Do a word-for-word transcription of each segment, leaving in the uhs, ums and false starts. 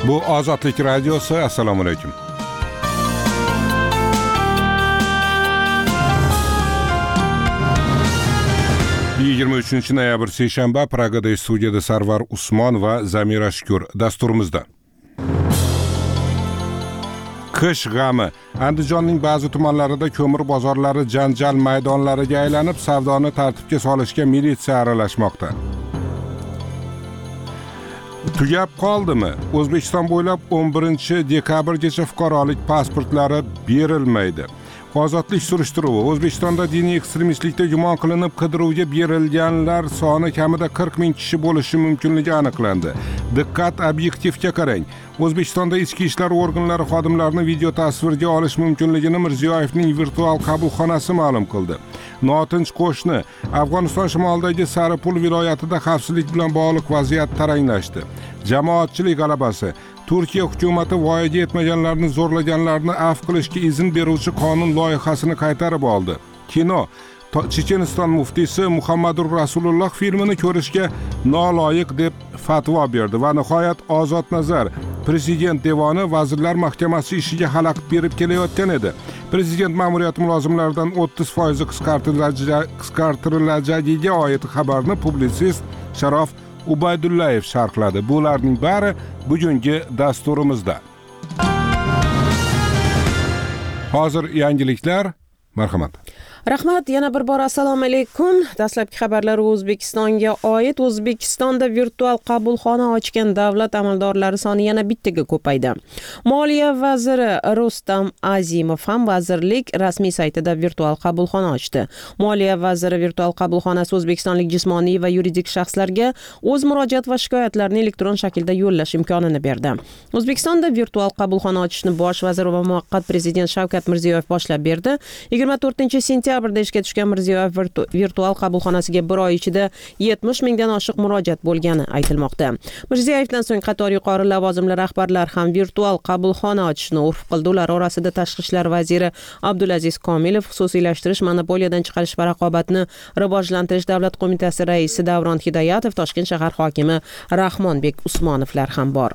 Bu Ozodlik radiosi. Assalomu alaykum. yigirma uchinchi noyabr seshanba. Pragada studiyada Sarvar Usmon va Zamira Shukur dasturimizda. Qish g'ami. Andijonning ba'zi tumanlarida ko'mir bozorlari janjal maydonlariga aylanib, savdoni tartibga solishga militsiya aralashmoqda. Tugab qoldimi? O'zbekiston bo'ylab o'n birinchi dekabrgacha fuqarolik pasportlari berilmaydi. Ozodlik surishtiruvi. O'zbekistonda diniy ekstremistlikda gumon qilinib qidiruvga berilganlar soni kamida qirq ming kishi bo'lishi mumkinligi aniqlandi. Diqqat, obyektivga qarang. O'zbekistonda ichki ishlar organlari xodimlarini video tasvirga olish mumkinligini Mirziyoyevning virtual qabulxonasi ma'lum qildi. Notinch qo'shni. Afg'oniston shimolidagi Saripul viloyatida xavfsizlik bilan bog'liq vaziyat taranglashdi. Jamoatchilik g'alabasi. Turkiya hukumati voyaga yetmaganlarni zo'rlaganlarni afv qilishga izn beruvchi qonun loyihasini qaytarib oldi. Kino. Checheniston muftiysi Muhammadur Rasululloh filmini ko'rishga noloyiq deb fatvo berdi va nihoyat Ozod Nazar. Prezident devoni Vazirlar Mahkamasi ishiga xalaqit berib kelayotgan edi. Prezident ma'muriyati mulozimlaridan o'ttiz foiz qisqartirilajagiga oid xabarni publitsist Sharof Ubaydullayev sharhladi. Bularning bari bugungi dasturimizda. Hozir yangiliklar. Marhamat. Rahmat, yana bir bor assalomu alaykum. Dastlabki xabarlar O'zbekistonga oid. O'zbekistonda virtual qabulxona ochgan davlat amaldorlari soni yana bittaga ko'paydi. Moliya vaziri Rustam Azimov ham vazirlik rasmiy saytida virtual qabulxona ochdi. Moliya vaziri virtual qabulxonasi o'zbekistonlik jismoniy va yuridik shaxslarga o'z murojaat va shikoyatlarini elektron shaklda yo'llash imkonini berdi. O'zbekistonda virtual qabulxona ochishni bosh vazir va muvaqqat prezident Shavkat Mirziyoyev boshlab berdi. yigirma to'rtinchi sentyabrda ishga tushgan Mirziyoyev virtual qabulxonasiga bir oy ichida yetmish mingdan oshiq murojaat bo'lgani aytilmoqda. Mirziyoyevdan so'ng qator yuqori lavozimli rahbarlar ham virtual qabulxona ochishni urf qildi. Ular orasida Tashqi ishlar vaziri Abdulaziz Komilov, xususiylashtirish, monopoliyadan chiqarish va raqobatni rivojlantirish davlat qo'mitasi raisi Davron Hidoyatov, Toshkent shahar hokimi Rahmonbek Usmonovlar ham bor.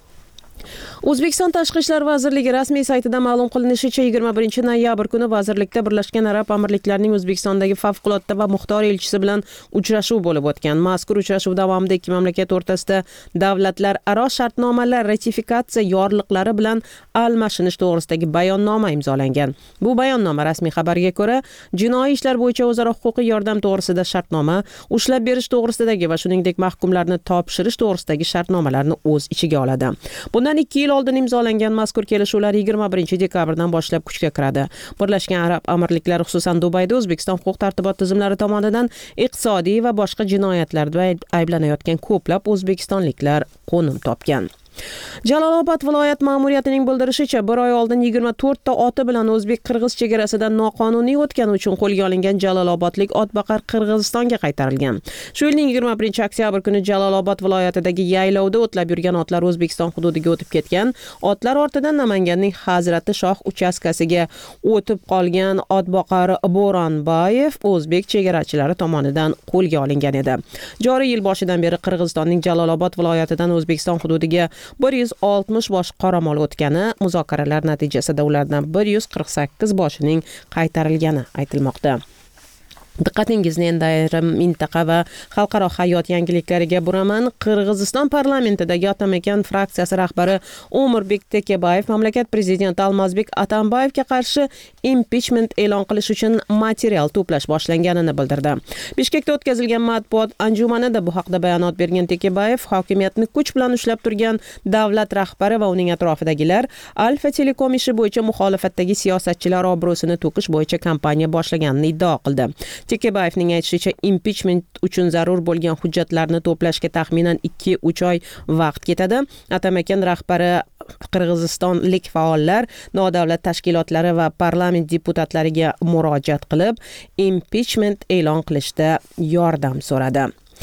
O'zbekiston Tashqi ishlar vazirligi rasmiy saytida ma'lum qilinishicha, yigirma birinchi noyabr kuni vazirlikda Birlashgan Arab Amirliklarining O'zbekistondagi favqulodda va muxtor elchisi bilan uchrashuv bo'lib o'tgan. Mazkur uchrashuv davomida ikki mamlakat o'rtasida davlatlararo shartnomalar ratifikatsiya yorliqlari bilan almashinish to'g'risidagi bayonnoma imzolangan. Bu bayonnoma rasmiy xabarga ko'ra, jinoiy ishlar bo'yicha o'zaro huquqiy yordam to'g'risida shartnoma, ushlab berish to'g'risidagi va shuningdek mahkumlarni topshirish to'g'risidagi shartnomalarni o'z ichiga oladi. Bundan ikki yil oldin imzolangan mazkur kelishuvlar yigirma birinchi dekabrdan boshlab kuchga kiradi. Birlashgan Arab Amirliklari, xususan Dubayda O'zbekiston huquq-tartibot tizimlari tomonidan iqtisodiy va boshqa jinoyatlarda ayblanayotgan ko'plab o'zbekistonliklar qo'nim topgan. Jalolobod viloyat ma'muriyatining bildirishicha, bir oy oldin yigirma to'rtta oti bilan o'zbek-qirg'iz chegarasidan noqonuniy o'tgani uchun qo'lga olingan jalolobodlik otboqar Qirg'izistonga qaytarilgan. Shu yilning yigirma birinchi oktyabr kuni Jalolobod viloyatidagi yaylovda o'tlab yurgan otlar O'zbekiston hududiga o'tib ketgan. Otlar ortidan Namanganning Hazrati Shoh uchastkasiga o'tib qolgan otboqar Bo'ronboyev o'zbek chegarachilari tomonidan qo'lga olingan edi. Joriy yil boshidan beri Qirg'izistonning Jalolobod viloyatidan O'zbekiston hududiga bir yuz oltmish bosh qoramol o'tgani, muzokaralar natijasida ulardan bir yuz qirq sakkiz boshining qaytarilgani aytilmoqda. Diqqatingizni endi ayrim mintaqa va xalqaro hayot yangiliklariga buraman. Qirg'iziston parlamentidagi Atamakan fraksiyasi rahbari O'mirbek Tekebayev mamlakat prezidenti Almazbek Atambayevga qarshi impichment e'lon qilish uchun material to'plash boshlanganini bildirdi. Bishkekda o'tkazilgan matbuot anjumanida bu haqda bayonot bergan Tekebayev, hokimiyatni kuch bilan ushlab turgan davlat rahbari va uning atrofidagilar Alfa Telekom ishi bo'yicha muxolifatdagi siyosatchilar obro'sini to'kish bo'yicha kampaniya boshlaganini iddao qildi. Tekebayevning aytishicha, impichment uchun zarur bo'lgan hujjatlarni to'plashga taxminan ikki uch oy vaqt ketadi. Atamakan rahbari qirg'izistonlik faollar, nodavlat tashkilotlari va parlament deputatlariga murojaat qilib, impichment e'lon qilishda yordam so'radi.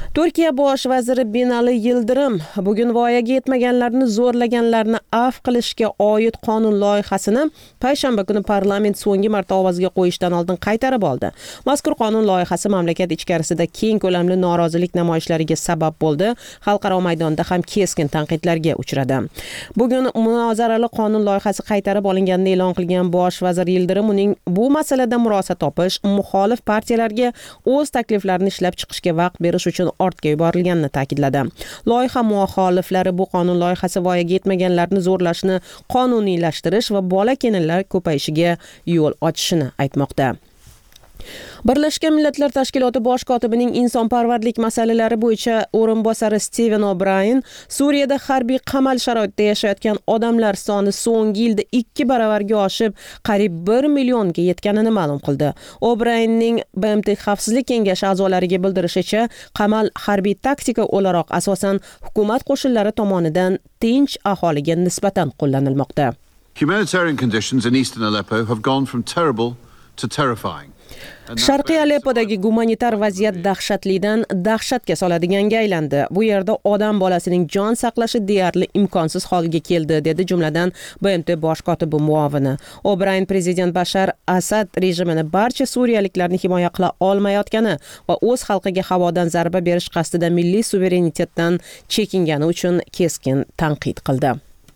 Turkiya bosh vaziri Binali Yildirim bugun voyaga yetmaganlarni zo'rlaganlarni afv qilishga oid qonun loyihasini payshanba kuni parlament so'nggi marta ovozga qo'yishdan oldin qaytarib oldi. Mazkur qonun loyihasi mamlakat ichkarisida keng ko'lamli norozilik namoyishlariga sabab bo'ldi. Xalqaro maydonda ham keskin tanqidlarga uchradi. Bugun munozarali qonun loyihasi qaytarib olinganini e'lon qilgan bosh vazir Yildirim uning bu masalada murosa topish, muxolif partiyalarga o'z takliflarini ishlab chiqishga vaqt berish uchun ortga yuborilganini ta'kidladi. Loyiha muxoliflari bu qonun loyihasi voyaga yetmaganlarni zo'rlashni qonuniylashtirish va bola kelinlar ko'payishiga yo'l ochishini aytmoqda. Birlashgan Millatlar Tashkiloti bosh kotibining insonparvarlik masalalari bo'yicha o'rinbosari Steven O'Brien Suriyada harbiy qamal sharoitida yashayotgan odamlar soni so'nggi yilda ikki baravarga oshib, qariyb bir millionga yetganini ma'lum qildi. O'Brienning B M T Xavfsizlik kengashi a'zolariga bildirishicha, qamal harbiy taktika o'laroq asosan hukumat qo'shinlari tomonidan tinch aholiga nisbatan qo'llanilmoqda. Humanitarian conditions in eastern Aleppo have gone from terrible to terrifying. Sharqiy Aleppodagi gumanitar vaziyat dahshatlidan dahshatga soladiganga aylandi. Bu yerda odam bolasining jon saqlashi deyarli imkonsiz holga keldi, dedi jumladan B M T bosh kotibi muovini. O'Brien prezident Bashar Asad rejimini barcha suriyaliklarni himoya qila olmayotgani va o'z xalqiga havodan zarba berish qasdida milliy suverenitetdan chekingani uchun keskin tanqid qildi.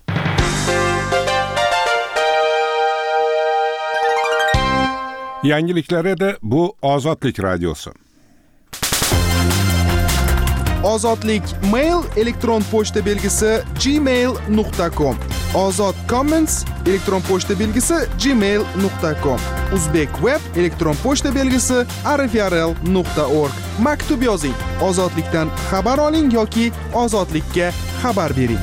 Yangiliklar edi, bu Ozodlik radiosi. Ozodlik mail elektron pochta belgisi gmail nuqta com. Ozod comments elektron pochta belgisi gmail nuqta com. Uzbek web elektron pochta belgisi r f r l nuqta org. Maktub yozing. Ozodlikdan xabar oling yoki ozodlikka xabar bering.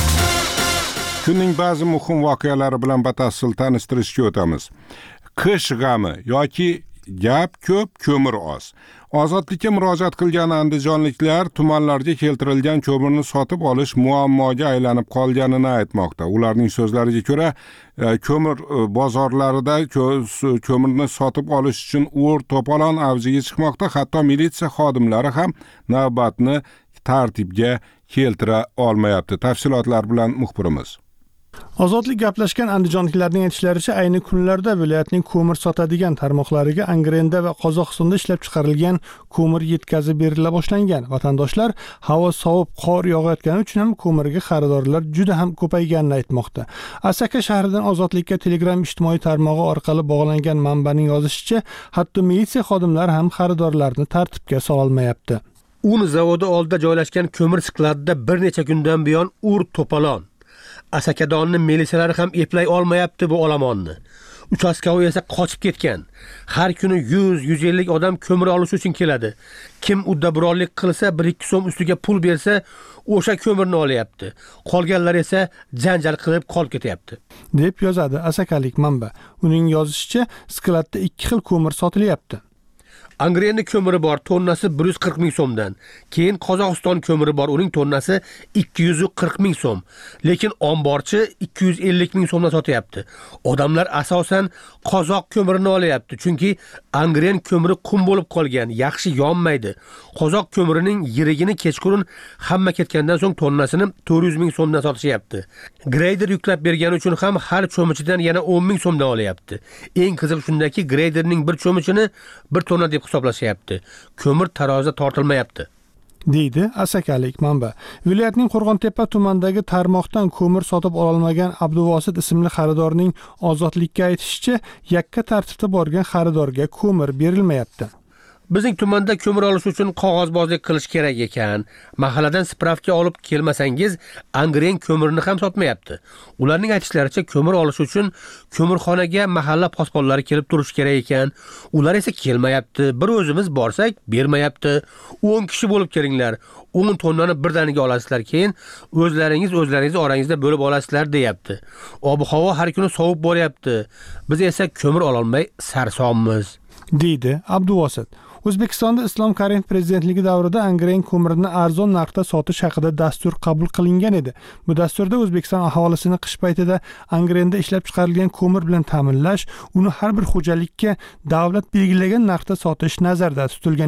Kunning ba'zi muhim voqealari bilan batafsil tanishtirishga o'tamiz. Qish g'ami yoki gap ko'p, ko'mir oz. Ozodlikka murojaat qilgan andijonliklar tumanlarga keltirilgan ko'mirni sotib olish muammoga aylanib qolganini aytmoqda. Ularning so'zlariga ko'ra, ko'mir bozorlarida ko'mirni sotib olish uchun ur to'polon avjiga chiqmoqda. Hatto militsiya xodimlari ham navbatni tartibga keltira olmayapti. Tafsilotlar bilan muxbirimiz. Ozodlik gaplashgan andijonliklarning aytishlaricha, ayni kunlarda viloyatning ko'mir sotadigan tarmoqlariga Angrenda va Qozog'istonda ishlab chiqarilgan ko'mir yetkazib berila boshlangan. Vatandoshlar havo sovib, qor yog'ayotgani uchun ham ko'mirga xaridorlar juda ham ko'payganini aytmoqda. Asaka shahridan Ozodlikka Telegram ijtimoiy tarmog'i orqali bog'langan manbaning yozishicha, hatto militsiya xodimlari ham xaridorlarni tartibga sola olmayapti. Un zavodi oldida joylashgan ko'mir skladida bir necha kundan buyon ur to'polon. Asakadonni militsiyalar ham eplay olmayapti bu olamonni. Uchastkovoy esa qochib ketgan. Har kuni yuz yuz ellik odam ko'mir olish uchun keladi. Kim uddaburonlik qilsa, bir ikki so'm ustiga pul bersa, o'sha ko'mirni olyapti. Qolganlar esa janjal qilib qolib ketyapti, deb yozadi asakalik manba. Uning yozishicha, skladda ikki xil ko'mir sotilyapti. Angrenni ko'miri bor, tonnasi bir yuz qirq ming so'mdan. Keyin Qozog'iston ko'miri bor, uning tonnasi ikki yuz qirq ming so'm. Lekin omborchi ikki yuz ellik ming so'mdan sotyapti. Odamlar asosan qozoq ko'mirini olyapti, chunki Angren ko'miri qum bo'lib qolgan, yaxshi yonmaydi. Qozoq ko'mirining yirigini kechqurun hamma ketgandan so'ng tonnasini to'rt yuz ming so'mdan sotishyapti. Greyder yuklab bergani uchun ham har cho'michidan yana o'n ming so'mdan olyapti. Eng qiziq shundaki, greyderning bir cho'michini bir tonna deb hisoblashyapti. Ko'mir tarozida tortilmayapti, deydi asakalik manba. Viloyatning Qo'rg'ontepa tumanidagi tarmoqdan ko'mir sotib ololmagan Abduvosit ismli xaridorning Ozodlikka aytishicha, yakka tartibda borgan xaridorga ko'mir berilmayapti. Bizning tumanda ko'mir olish uchun qog'ozbozlik qilish kerak ekan. Mahalladan spravka olib kelmasangiz, Angren ko'mirini ham sotmayapti. Ularning aytishlaricha, ko'mir olish uchun ko'mirxonaga mahalla posbonlari kelib turish kerak ekan. Ular esa kelmayapti. Bir o'zimiz borsak, bermayapti. o'n kishi bo'lib kelinglar. o'n tonnani birdaniga olasizlar, keyin o'zlaringiz o'zlaringiz orangizda bo'lib olasizlar, deyapti. Ob-havo har kuni sovib boryapti. Biz esa ko'mir ololmay sarsonmiz, deydi Abduvosit. O'zbekistonda Islom Karimov prezidentligi davrida Angren ko'mirini arzon narxda sotish haqida dastur qabul qilingan edi. Bu dasturda O'zbekiston aholisini qish paytida Angrenda ishlab chiqarilgan ko'mir bilan ta'minlash, uni har bir xo'jalikka davlat belgilagan narxda sotish nazarda tutilgan edi.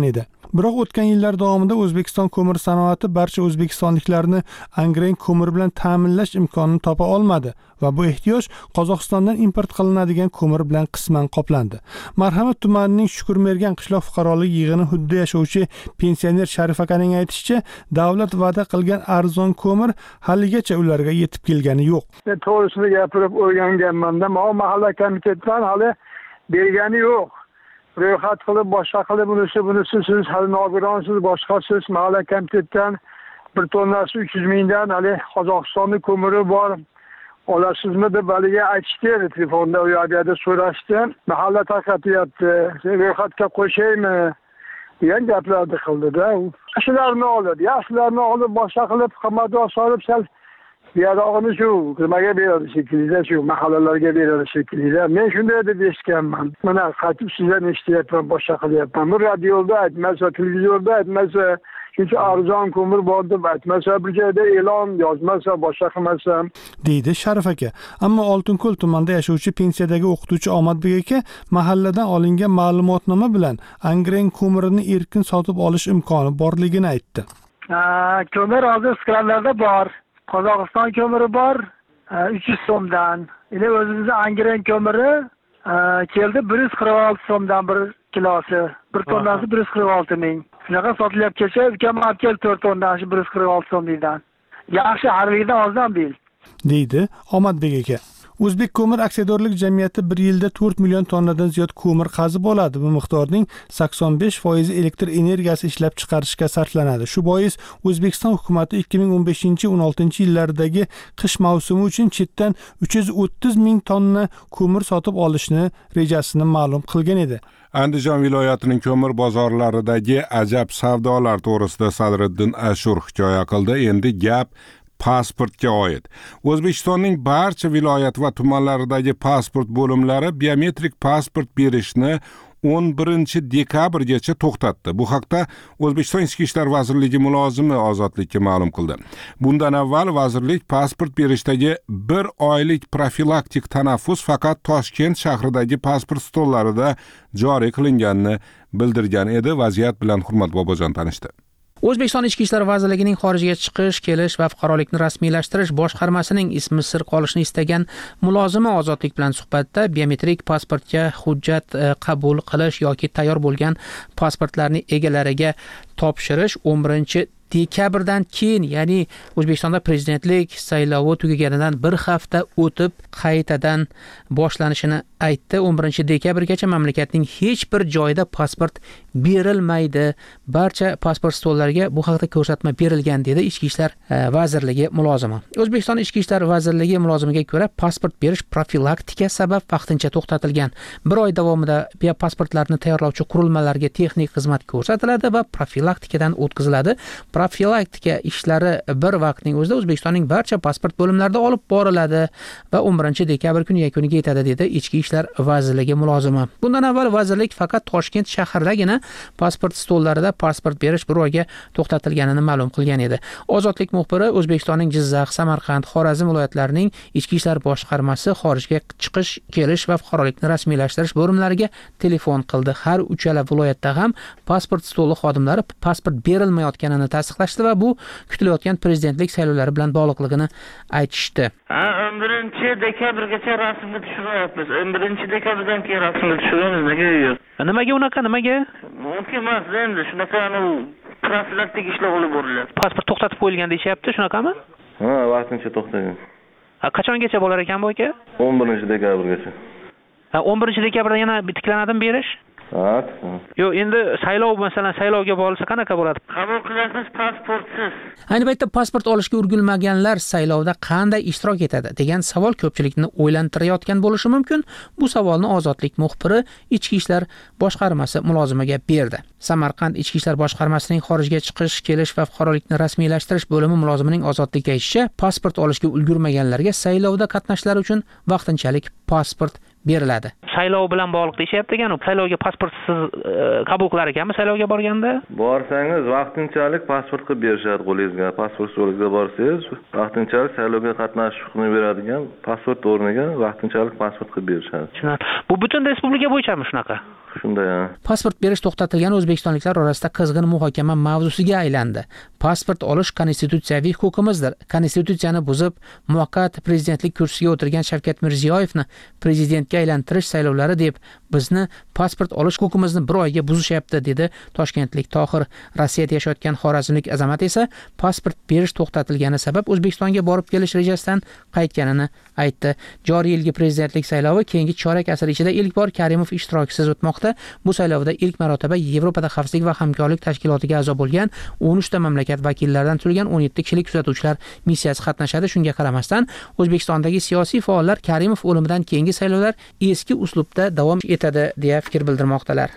Biroq o'tgan yillar davomida O'zbekiston ko'mir sanoati barcha o'zbekistonliklarni angren ko'mir bilan ta'minlash imkonini topa olmadi va bu ehtiyoj Qozog'istondan import qilinadigan ko'mir bilan qisman qoplandi. Marhamat tumanining Shukurmergan qishloq fuqarolik yig'ini hududida yashovchi pensioner Sharif akaning aytishicha, davlat va'da qilgan arzon ko'mir haligacha ularga yetib kelgani yo'q. To'g'risini gapirib o'rganganman-da, mahalla komitetidan hali bergani yo'q. Ro'yxat qilib, boshqa qilib, bunisi bunisi siz hali nogironsiz, boshqasiz, mahalla komitetdan bir tonnasi uch yuz mingdan hali Qozog'istonning ko'miri bor. Olasizmi deb haliga aytishdi, telefonda u yerda so'rashdi. Mahalla tarqatyapti, ro'yxatga qo'shaymi degan gaplarni qildi-da. Yaxshilarni olib, yaxshilarni olib, boshqa qilib, qimmatga solib, sal Biyadog'ini shu nimaga beradi shekilli, shu mahallalarga beradi shekilli. Men shunday deb eshitganman. Mana qaytib sizdan eshityapman, boshqa qilyapman. Bu radioda aytmasa, televizorda aytmasa, shuncha arzon ko'mir bor deb aytmasa, bir joyda e'lon yozmasa, boshqa qilmasa, deydi Sharif aka. Ammo Oltinko'l tumanida yashovchi pensiyadagi o'qituvchi Omadbek aka mahalladan olingan ma'lumotnoma bilan angren ko'mirini erkin sotib olish imkoni borligini aytdi. Ko'mir hozir skranlarda bor. Qozog'iston ko'miri bor uch yuz so'mdan. Endi o'zimizning angren ko'miri keldi bir yuz qirq olti so'mdan bir kilosi. bir tonnasi bir yuz qirq olti ming. Shunaqa sotilyapti. Ukam olib keldi to'rt tonnasi bir yuz qirq olti so'mdan. Yaxshi harbidan ozdan bil, deydi Omadbek aka. O'zbek ko'mir aksiyadorlik jamiyati bir yilda to'rt million tonnadan ziyod ko'mir qazib oladi. Bu miqdorning sakson besh foizi elektr energiyasi ishlab chiqarishga sarflanadi. Shu bois O'zbekiston hukumatı ikki ming o'n beshinchi o'n oltinchi yillardagi qish mavsumi uchun chetdan uch yuz o'ttiz ming tonna ko'mir sotib olishni rejasini ma'lum qilgan edi. Andijon viloyatining ko'mir bozorlaridagi ajab savdolar to'g'risida Sadriddin Ashur hikoya qildi. Endi gap pasportga oid. O'zbekistonning barcha viloyat va tumanlaridagi pasport bo'limlari biometrik pasport berishni o'n birinchi dekabrgacha to'xtatdi. Bu haqda O'zbekiston Ichki ishlar vazirligi mulozimi Ozodlikka ma'lum qildi. Bundan avval vazirlik pasport berishdagi bir oylik profilaktik tanaffus faqat Toshkent shahridagi pasport stollarida joriy qilinganini bildirgan edi. Vaziyat bilan Hurmat Bobojon tanishdi. O'zbekiston Ichki ishlar vazirligining xorijga chiqish, kelish va fuqarolikni rasmiylashtirish boshqarmasining ismi sir qolishini istagan mulozimi Ozodlik bilan suhbatda biometrik pasportga hujjat qabul qilish yoki tayyor bo'lgan pasportlarni egalariga topshirish o'n birinchi dekabrdan keyin, ya'ni O'zbekistonda prezidentlik saylovi tugaganidan bir hafta o'tib qaytadan boshlanishini aytdi. o'n birinchi dekabrgacha mamlakatning hech bir joyida pasport berilmaydi. Barcha pasport stollariga bu haqda ko'rsatma berilgan dedi Ichki ishlar vazirligi mulozimi. O'zbekiston Ichki ishlar vazirligi mulozimiga ko'ra, pasport berish profilaktika sabab vaqtincha to'xtatilgan. Bir oy davomida biopasportlarni tayyorlovchi qurilmalarga texnik xizmat ko'rsatiladi va profilaktikadan o'tkaziladi. Profilaktika ishlari bir vaqtning o'zida O'zbekistonning barcha pasport bo'limlarida olib boriladi va o'n birinchi dekabr kuni yakuniga yetadi dedi Ichki ishlar vazirligi mulozimi. Bundan avval vazirlik faqat Toshkent shahridagina pasport stollarida pasport berish bir oyga to'xtatilganini ma'lum qilgan edi. Ozodlik muxbiri O'zbekistonning Jizzax, Samarqand, Xorazm viloyatlarining Ichki ishlar boshqarmasi xorijga chiqish, kelish va fuqarolikni rasmiylashtirish bo'limlariga telefon qildi. Har uchala viloyatda ham pasport stoli xodimlari pasport berilmayotganini tasdiqlashdi va bu kutilayotgan prezidentlik saylovlari bilan bog'liqligini aytishdi. o'n birinchi dekabrgacha rasmga tushiryapmiz. o'n birinchi dekabrdan keyin rasmga tushiramiz. Nega yo'q? Nimaga unaqa, nimaga? Mumkin emas endi, shunaqa profilaktik ishlar olib borilyapti. Pasport to'xtatib qo'yilgan deyapti, shunaqami? Ha, vaqtincha to'xtagan. Qachongacha bo'lar ekan bu aka? o'n birinchi dekabrgacha. Ha, o'n birinchi dekabrda yana tiklanadimi berish? Ha. Yo'q, endi saylov, masalan, saylovga bo'lsa qanaqa bo'ladi? Qabul qilasiz pasportsiz. Ayni paytda pasport olishga ulgurmaganlar saylovda qanday ishtirok etadi degan savol ko'pchilikni o'ylantirayotgan bo'lishi mumkin. Bu savolni Ozodlik muxbiri Ichki ishlar boshqarmasi mulozimiga berdi. Samarqand Ichki ishlar boshqarmasining xorijga chiqish, kelish va fuqarolikni rasmiylashtirish bo'limi mulozimining Ozodlikka aytishicha, pasport olishga ulgurmaganlarga saylovda qatnashishlari uchun vaqtinchalik pasport beriladi. Saylov bilan bog'liq deyapti ekan, saylovga pasportsiz qabul qilar ekanmi saylovga borganda? Borsangiz vaqtinchalik pasport qilib berishadi qo'lingizga. Pasport stoliga borsangiz, vaqtinchalik saylovga qatnashish huquqini beradigan pasport o'rniga vaqtinchalik pasport qilib berishadi. Bu butun respublika bo'yichami shunaqa? Shunday. Pasport berish to'xtatilgani o'zbekistonliklar orasida qizg'in muhokama mavzusiga aylandi. Pasport olish konstitutsiyaviy huquqimizdir. Konstitutsiyani buzib, muvaqqat prezidentlik kursisiga o'tirgan Shavkat Mirziyoyevni prezidentga aylantirish saylovlari deb bizni pasport olish huquqimizni bir oyga buzishyapti, dedi toshkentlik Tohir. Rossiyada yashayotgan xorazmlik Azamat esa pasport berish to'xtatilgani sabab O'zbekistonga borib kelish rejasidan qaytganini aytdi. Joriy yilgi prezidentlik saylovi keyingi chorak asr ichida ilk bor Karimov ishtirokisiz o'tmoqda. Bu saylovda ilk marotaba Yevropada xavfsizlik va hamkorlik tashkilotiga a'zo bo'lgan o'n uch ta mamlakat vakillaridan turgan o'n yetti kishilik kuzatuvchilar missiyasi qatnashadi. Shunga qaramasdan O'zbekistondagi siyosiy faollar Karimov o'limidan keyingi saylovlar eski uslubda davom etadi deya fikr bildirmoqdalar.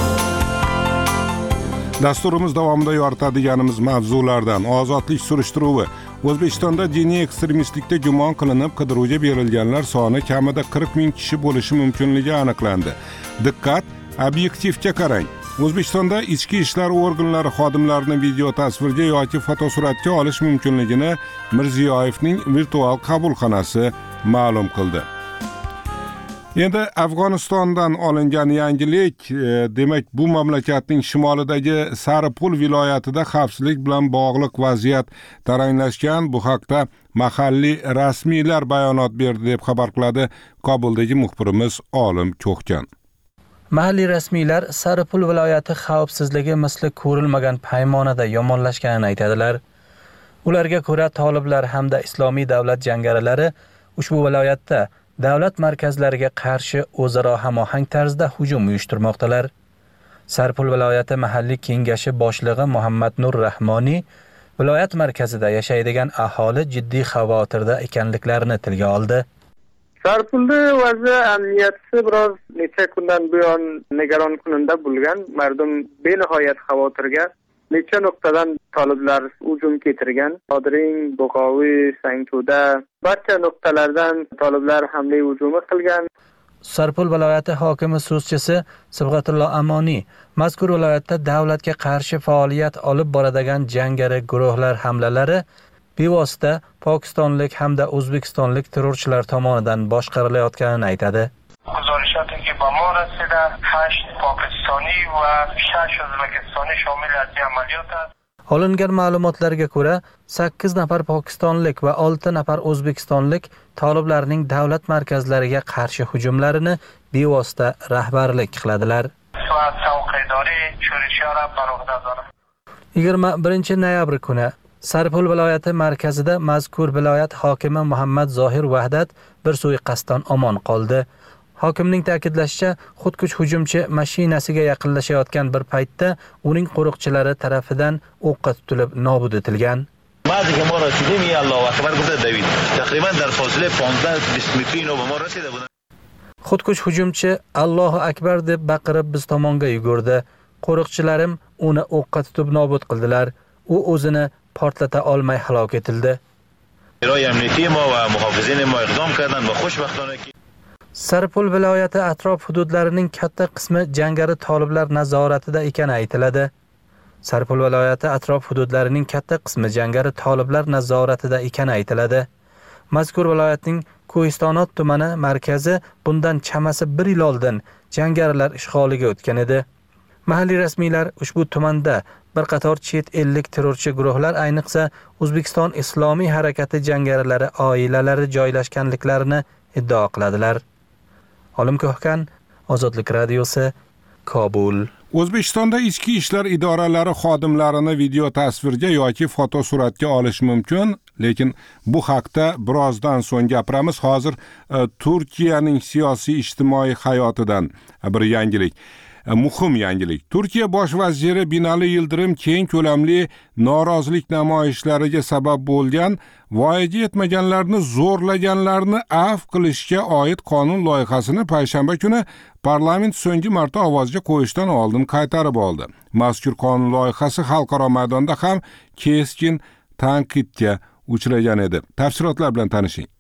Dasturimiz davomida yoritadiganimiz mavzulardan ozodlik surishtiruvi. O'zbekistonda diniy ekstremistlikda gumon qilinib qidiruvga berilganlar soni kamida qirq ming kishi bo'lishi mumkinligi aniqlandi. Diqqat, obyektivga qarang. O'zbekistonda ichki ishlar organlari xodimlarini video tasvirga yoki fotosuratga olish mumkinligini Mirziyoyevning virtual qabulxonasi ma'lum qildi. Endi Afg'onistondan olingan yangilik, e, demak bu mamlakatning shimolidagi Saripul viloyatida xavfsizlik bilan bog'liq vaziyat taranglashgan. Bu haqda mahalliy rasmiylar bayonot berdi deb xabar qiladi Kobuldagi muxbirimiz Olim Ko'xkan. Mahalliy rasmiylar Saripul viloyati xavfsizligi misli ko'rilmagan paymonada yomonlashganini aytadilar. Ularga ko'ra toliblar hamda islomiy davlat jangarilari ushbu viloyatda davlat markazlariga qarshi o'zaro hamohang tarzda hujum uyushtirmoqdalar. Saripul viloyati mahalliy kengashi boshlig'i Muhammad Nur Rahmoniy viloyat markazida yashaydigan aholi jiddiy xavotirda ekanliklarini tilga oldi. Saripulda vaziyat amniyati biroz necha kundan buyon nigoron kunida bo'lgan. Mardum benihoyat xavotirga necha nuqtadan toliblar hujum keltirgan. Qodiring, Buqoviy, Sangtuda barcha nuqtalardan toliblar hamle hujumi qilgan. Saripul viloyati hokimi so'zchisi Sibg'atullo Amoniy mazkur viloyatda davlatga qarshi faoliyat olib boradigan jangari guruhlar hamlalari bevosita pokistonlik hamda o'zbekistonlik terrorchilar tomonidan boshqarilayotganini aytadi. گزارشاتی که با ما رسیده هشت پاکستانی و شش ازبکستانی شامل از این عملیات است. Olingan ma'lumotlarga ko'ra sakkiz nafar pokistonlik va olti nafar o'zbekistonlik toliblarning davlat markazlariga qarshi hujumlarini bevosita rahbarlik qiladilar. yigirma birinchi noyabr kuni Saripul viloyati markazida mazkur viloyat hokimi Muhammad Zohir Vahdat bir suiqasddan omon qoldi. Hokimning ta'kidlashicha, xudkush hujumchi mashinasiga yaqinlashayotgan bir paytda uning qo'riqchilari tarafidan o'qqa tutilib nobud etilgan. بعضی که ما رسیدیم ای الله اکبر گفته دوید. تقریبا در فاصله پانزده بیست متری اینا به ما رسیده بودن. Xudkush hujumchi Allohu akbar deb baqirib biz tomonga yugurdi. Qo'riqchilarim uni o'qqa tutib nobud qildilar. U o'zini portlata olmay halok etildi. Iroy amniyati ma va muhofizin ma iqdom kardan va xushbaxtona ki Saripul viloyati atrof hududlarining katta qismi jangari toliblar nazoratida ekani aytiladi. Saripul viloyati atrof hududlarining katta qismi jangari toliblar nazoratida ekani aytiladi. Mazkur viloyatning Ko'istonot tumani markazi bundan chamasi bir yil oldin jangarilar ishg'oliga o'tgan edi. Mahalliy rasmiylar ushbu tumanda bir qator chet ellik terrorchi guruhlar, ayniqsa O'zbekiston Islomiy harakati jangarilari oilalari joylashganliklarini iddao qiladilar. Olim Ko'xkan, Ozodlik radiosi, Kobul. O'zbekistonda ichki ishlar idoralari xodimlarini video tasvirga yoki fotosuratga olish mumkin, lekin bu haqda birozdan so'ng gapiramiz. Hozir e, Turkiyaning siyosiy ijtimoiy hayotidan bir yangilik. Muhim yangilik. Turkiya bosh vaziri Binali Yildirim keng ko'lamli norozilik namoyishlariga sabab bo'lgan voyaga yetmaganlarni zo'rlaganlarni afv qilishga oid qonun loyihasini payshanba kuni parlament so'nggi marta ovozga qo'yishdan oldin qaytarib oldi. Mazkur qonun loyihasi xalqaro maydonda ham keskin tanqidga uchragan edi. Tafsilotlar bilan tanishing.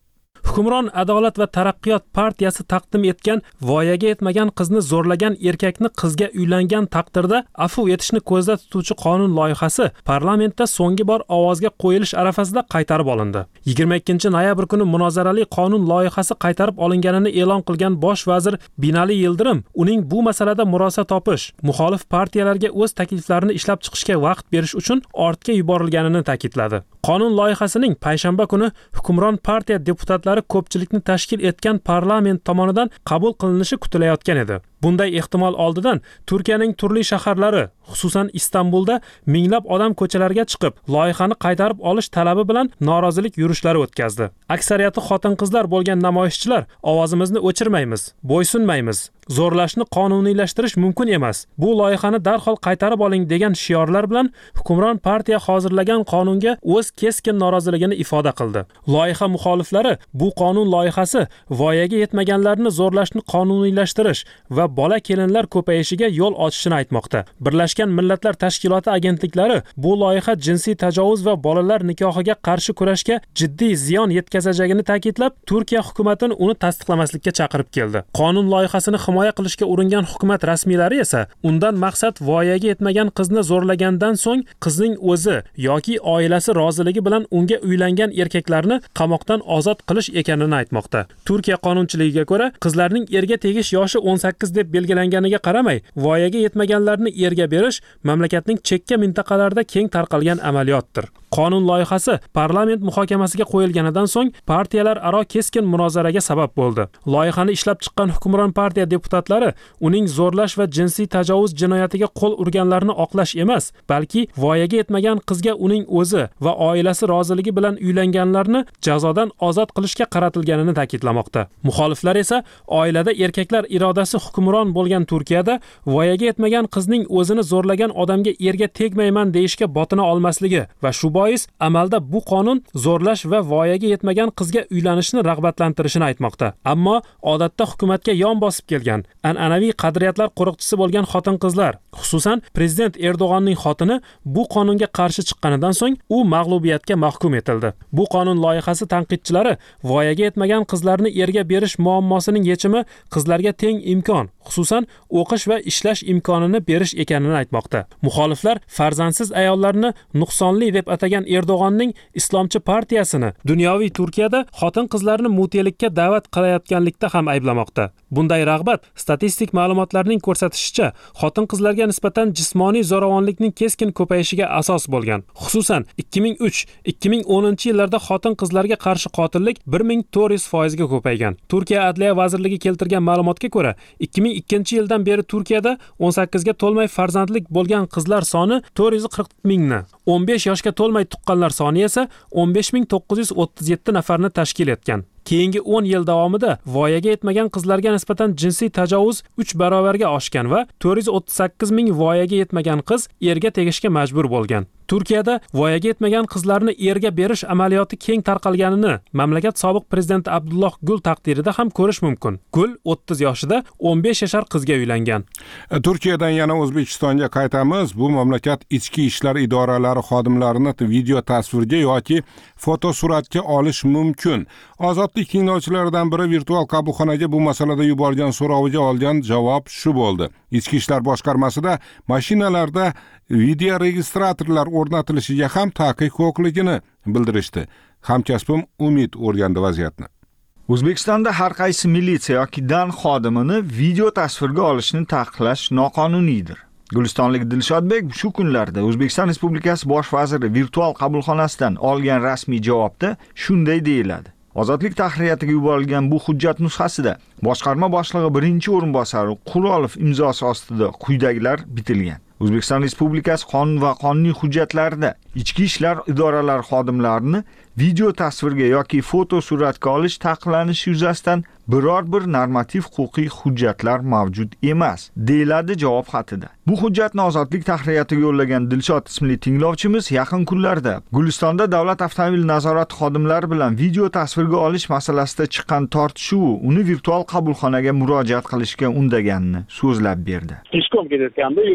Hukmron Adolat va taraqqiyot partiyasi taqdim etgan voyaga yetmagan qizni zo'rlagan erkakni qizga uylangan taqdirda afv etishni ko'zda tutuvchi qonun loyihasi parlamentda so'nggi bor ovozga qo'yilish arafasida qaytarib olindi. yigirma ikkinchi noyabr kuni munozarali qonun loyihasi qaytarib olinganini e'lon qilgan bosh vazir Binali Yildirim uning bu masalada murosa topish, muxolif partiyalarga o'z takliflarini ishlab chiqishga vaqt berish uchun ortga yuborilganini ta'kidladi. Qonun loyihasining payshanba kuni hukmron partiya deputatlari ko'pchilikni tashkil etgan parlament tomonidan qabul qilinishi kutilayotgan edi. Bunday ehtimol oldidan Turkiyaning turli shaharlari, xususan Istanbulda minglab odam ko'chalarga chiqib, loyihani qaytarib olish talabi bilan norozilik yurishlari o'tkazdi. Aksariyati xotin-qizlar bo'lgan namoyishchilar ovozimizni o'chirmaymiz, bo'ysunmaymiz, zo'rlashni qonuniylashtirish mumkin emas, bu loyihani darhol qaytarib oling degan shiorlar bilan hukmron partiya hozirlagan qonunga o'z keskin noroziligini ifoda qildi. Loyiha muxoliflari bu qonun loyihasi voyaga yetmaganlarni zo'rlashni qonuniylashtirish va bola kelinlar ko'payishiga yo'l ochishini aytmoqda. Birlashgan Millatlar Tashkiloti agentliklari bu loyiha jinsiy tajovuz va bolalar nikohiga qarshi kurashga jiddiy ziyon yetkazajagini ta'kidlab, Turkiya hukumatini uni tasdiqlamaslikka chaqirib keldi. Qonun loyihasini himoya qilishga uringan hukumat rasmiylari esa undan maqsad voyaga yetmagan qizni zo'rlagandan so'ng qizning o'zi yoki oilasi roziligi bilan unga uylangan erkaklarni qamoqdan ozod qilish ekanini aytmoqda. Turkiya qonunchiligiga ko'ra, qizlarning erga tegish yoshi o'n sakkiz deb belgilanganiga qaramay, voyaga yetmaganlarni erga berish mamlakatning chekka mintaqalarida keng tarqalgan amaliyotdir. Qonun loyihasi parlament muhokamasiga qo'yilganidan so'ng partiyalar aro keskin munozaraga sabab bo'ldi. Loyihani ishlab chiqqan hukmron partiya deputatlari uning zo'rlash va jinsiy tajovuz jinoyatiga qo'l urganlarni oqlash emas, balki voyaga yetmagan qizga uning o'zi va oilasi roziligi bilan uylanganlarni jazodan ozod qilishga qaratilganini ta'kidlamoqda. Muxoliflar esa oilada erkaklar irodasi hukmron bo'lgan Turkiyada voyaga yetmagan qizning o'zini zo'rlagan odamga erga tegmayman deyishga botina olmasligi va shu bois amalda bu qonun zo'rlash va voyaga yetmagan qizga uylanishni rag'batlantirishini aytmoqda. Ammo odatda hukumatga yon bosib kelgan an'anaviy qadriyatlar qo'riqchisi bo'lgan xotin-qizlar, xususan prezident Erdo'g'onning xotini bu qonunga qarshi chiqqanidan so'ng u mag'lubiyatga mahkum etildi. Bu qonun loyihasi tanqidchilari voyaga yetmagan qizlarni erga berish muammosining yechimi qizlarga teng imkon, xususan o'qish va ishlash imkonini berish ekanini aytmoqda. Muxoliflar farzandsiz ayollarni nuqsonli deb atagan Erdo'g'onning Islomchi partiyasini dunyoviy Turkiyada xotin-qizlarni mutelikka da'vat qilayotganlikda ham ayblamoqda. Bunday rag'bat statistik ma'lumotlarning ko'rsatishicha xotin-qizlarga nisbatan jismoniy zo'ravonlikning keskin ko'payishiga asos bo'lgan. Xususan ikki ming uch ikki ming o'ninchi yillarda xotin-qizlarga qarshi qotillik bir ming to'rt yuz foiz ga ko'paygan. Turkiya Adliya vazirligi keltirgan ma'lumotga ko'ra, ikki ming ikkinchi yildan beri Turkiyada o'n sakkiz ga to'lmay farzandlik bo'lgan qizlar soni to'rt yuz qirq mingni, o'n besh yoshga to'lmay tuqqanlar soni esa o'n besh ming to'qqiz yuz o'ttiz yetti nafarni tashkil etgan. Keyingi o'n yil davomida voyaga yetmagan qizlarga nisbatan jinsiy tajovuz uch barobarga oshgan va to'rt yuz o'ttiz sakkiz ming voyaga yetmagan qiz erga tegishga majbur bo'lgan. Turkiyada voyaga yetmagan qizlarni erga berish amaliyoti keng tarqalganini mamlakat sobiq prezidenti Abdulloh Gul taqdirida ham ko'rish mumkin. Gul o'ttiz yoshida o'n besh yashar qizga uylangan. Turkiyadan yana O'zbekistonga qaytamiz. Bu mamlakat ichki ishlar idoralari xodimlarini video tasvirga yoki fotosuratga olish mumkin. Ozodlik tinglovchilaridan biri virtual qabulxonaga bu masalada yuborgan so'roviga olgan javob shu bo'ldi. Ichki ishlar boshqarmasida mashinalarda video registratorlar o'rnatilishiga ham taqiq yo'qligini bildirishdi. Hamkasbim Umid o'rgandi vaziyatni. O'zbekistonda har qaysi militsiya yoki dan xodimini video tasvirga olishni taqiqlash noqonuniydir. Gulistonlik Dilshodbek shu kunlarda O'zbekiston Respublikasi bosh vaziri virtual qabulxonasidan olgan rasmiy javobda shunday deyiladi. Ozodlik tahririyatiga yuborilgan bu hujjat nusxasida boshqarma boshlig'i birinchi o'rinbosari Qurolov imzosi ostida quyidagilar bitilgan. O'zbekiston Respublikasi qonun va qonuniy hujjatlarida ichki ishlar idoralari xodimlarini video tasvirga yoki foto suratga olish taqiqlanishi yuzasidan biror bir normativ huquqiy hujjatlar mavjud emas, deyiladi javob xatida. Bu hujjatni Ozodlik tahririyatiga yo'llagan Dilshod ismli tinglovchimiz yaqin kunlarda Gulistonda davlat avtomobil nazorati xodimlari bilan video tasvirga olish masalasida chiqqan tortishuv uni virtual qabulxonaga murojaat qilishga undaganini so'zlab berdi. Peshkom ketayotganda yo'lda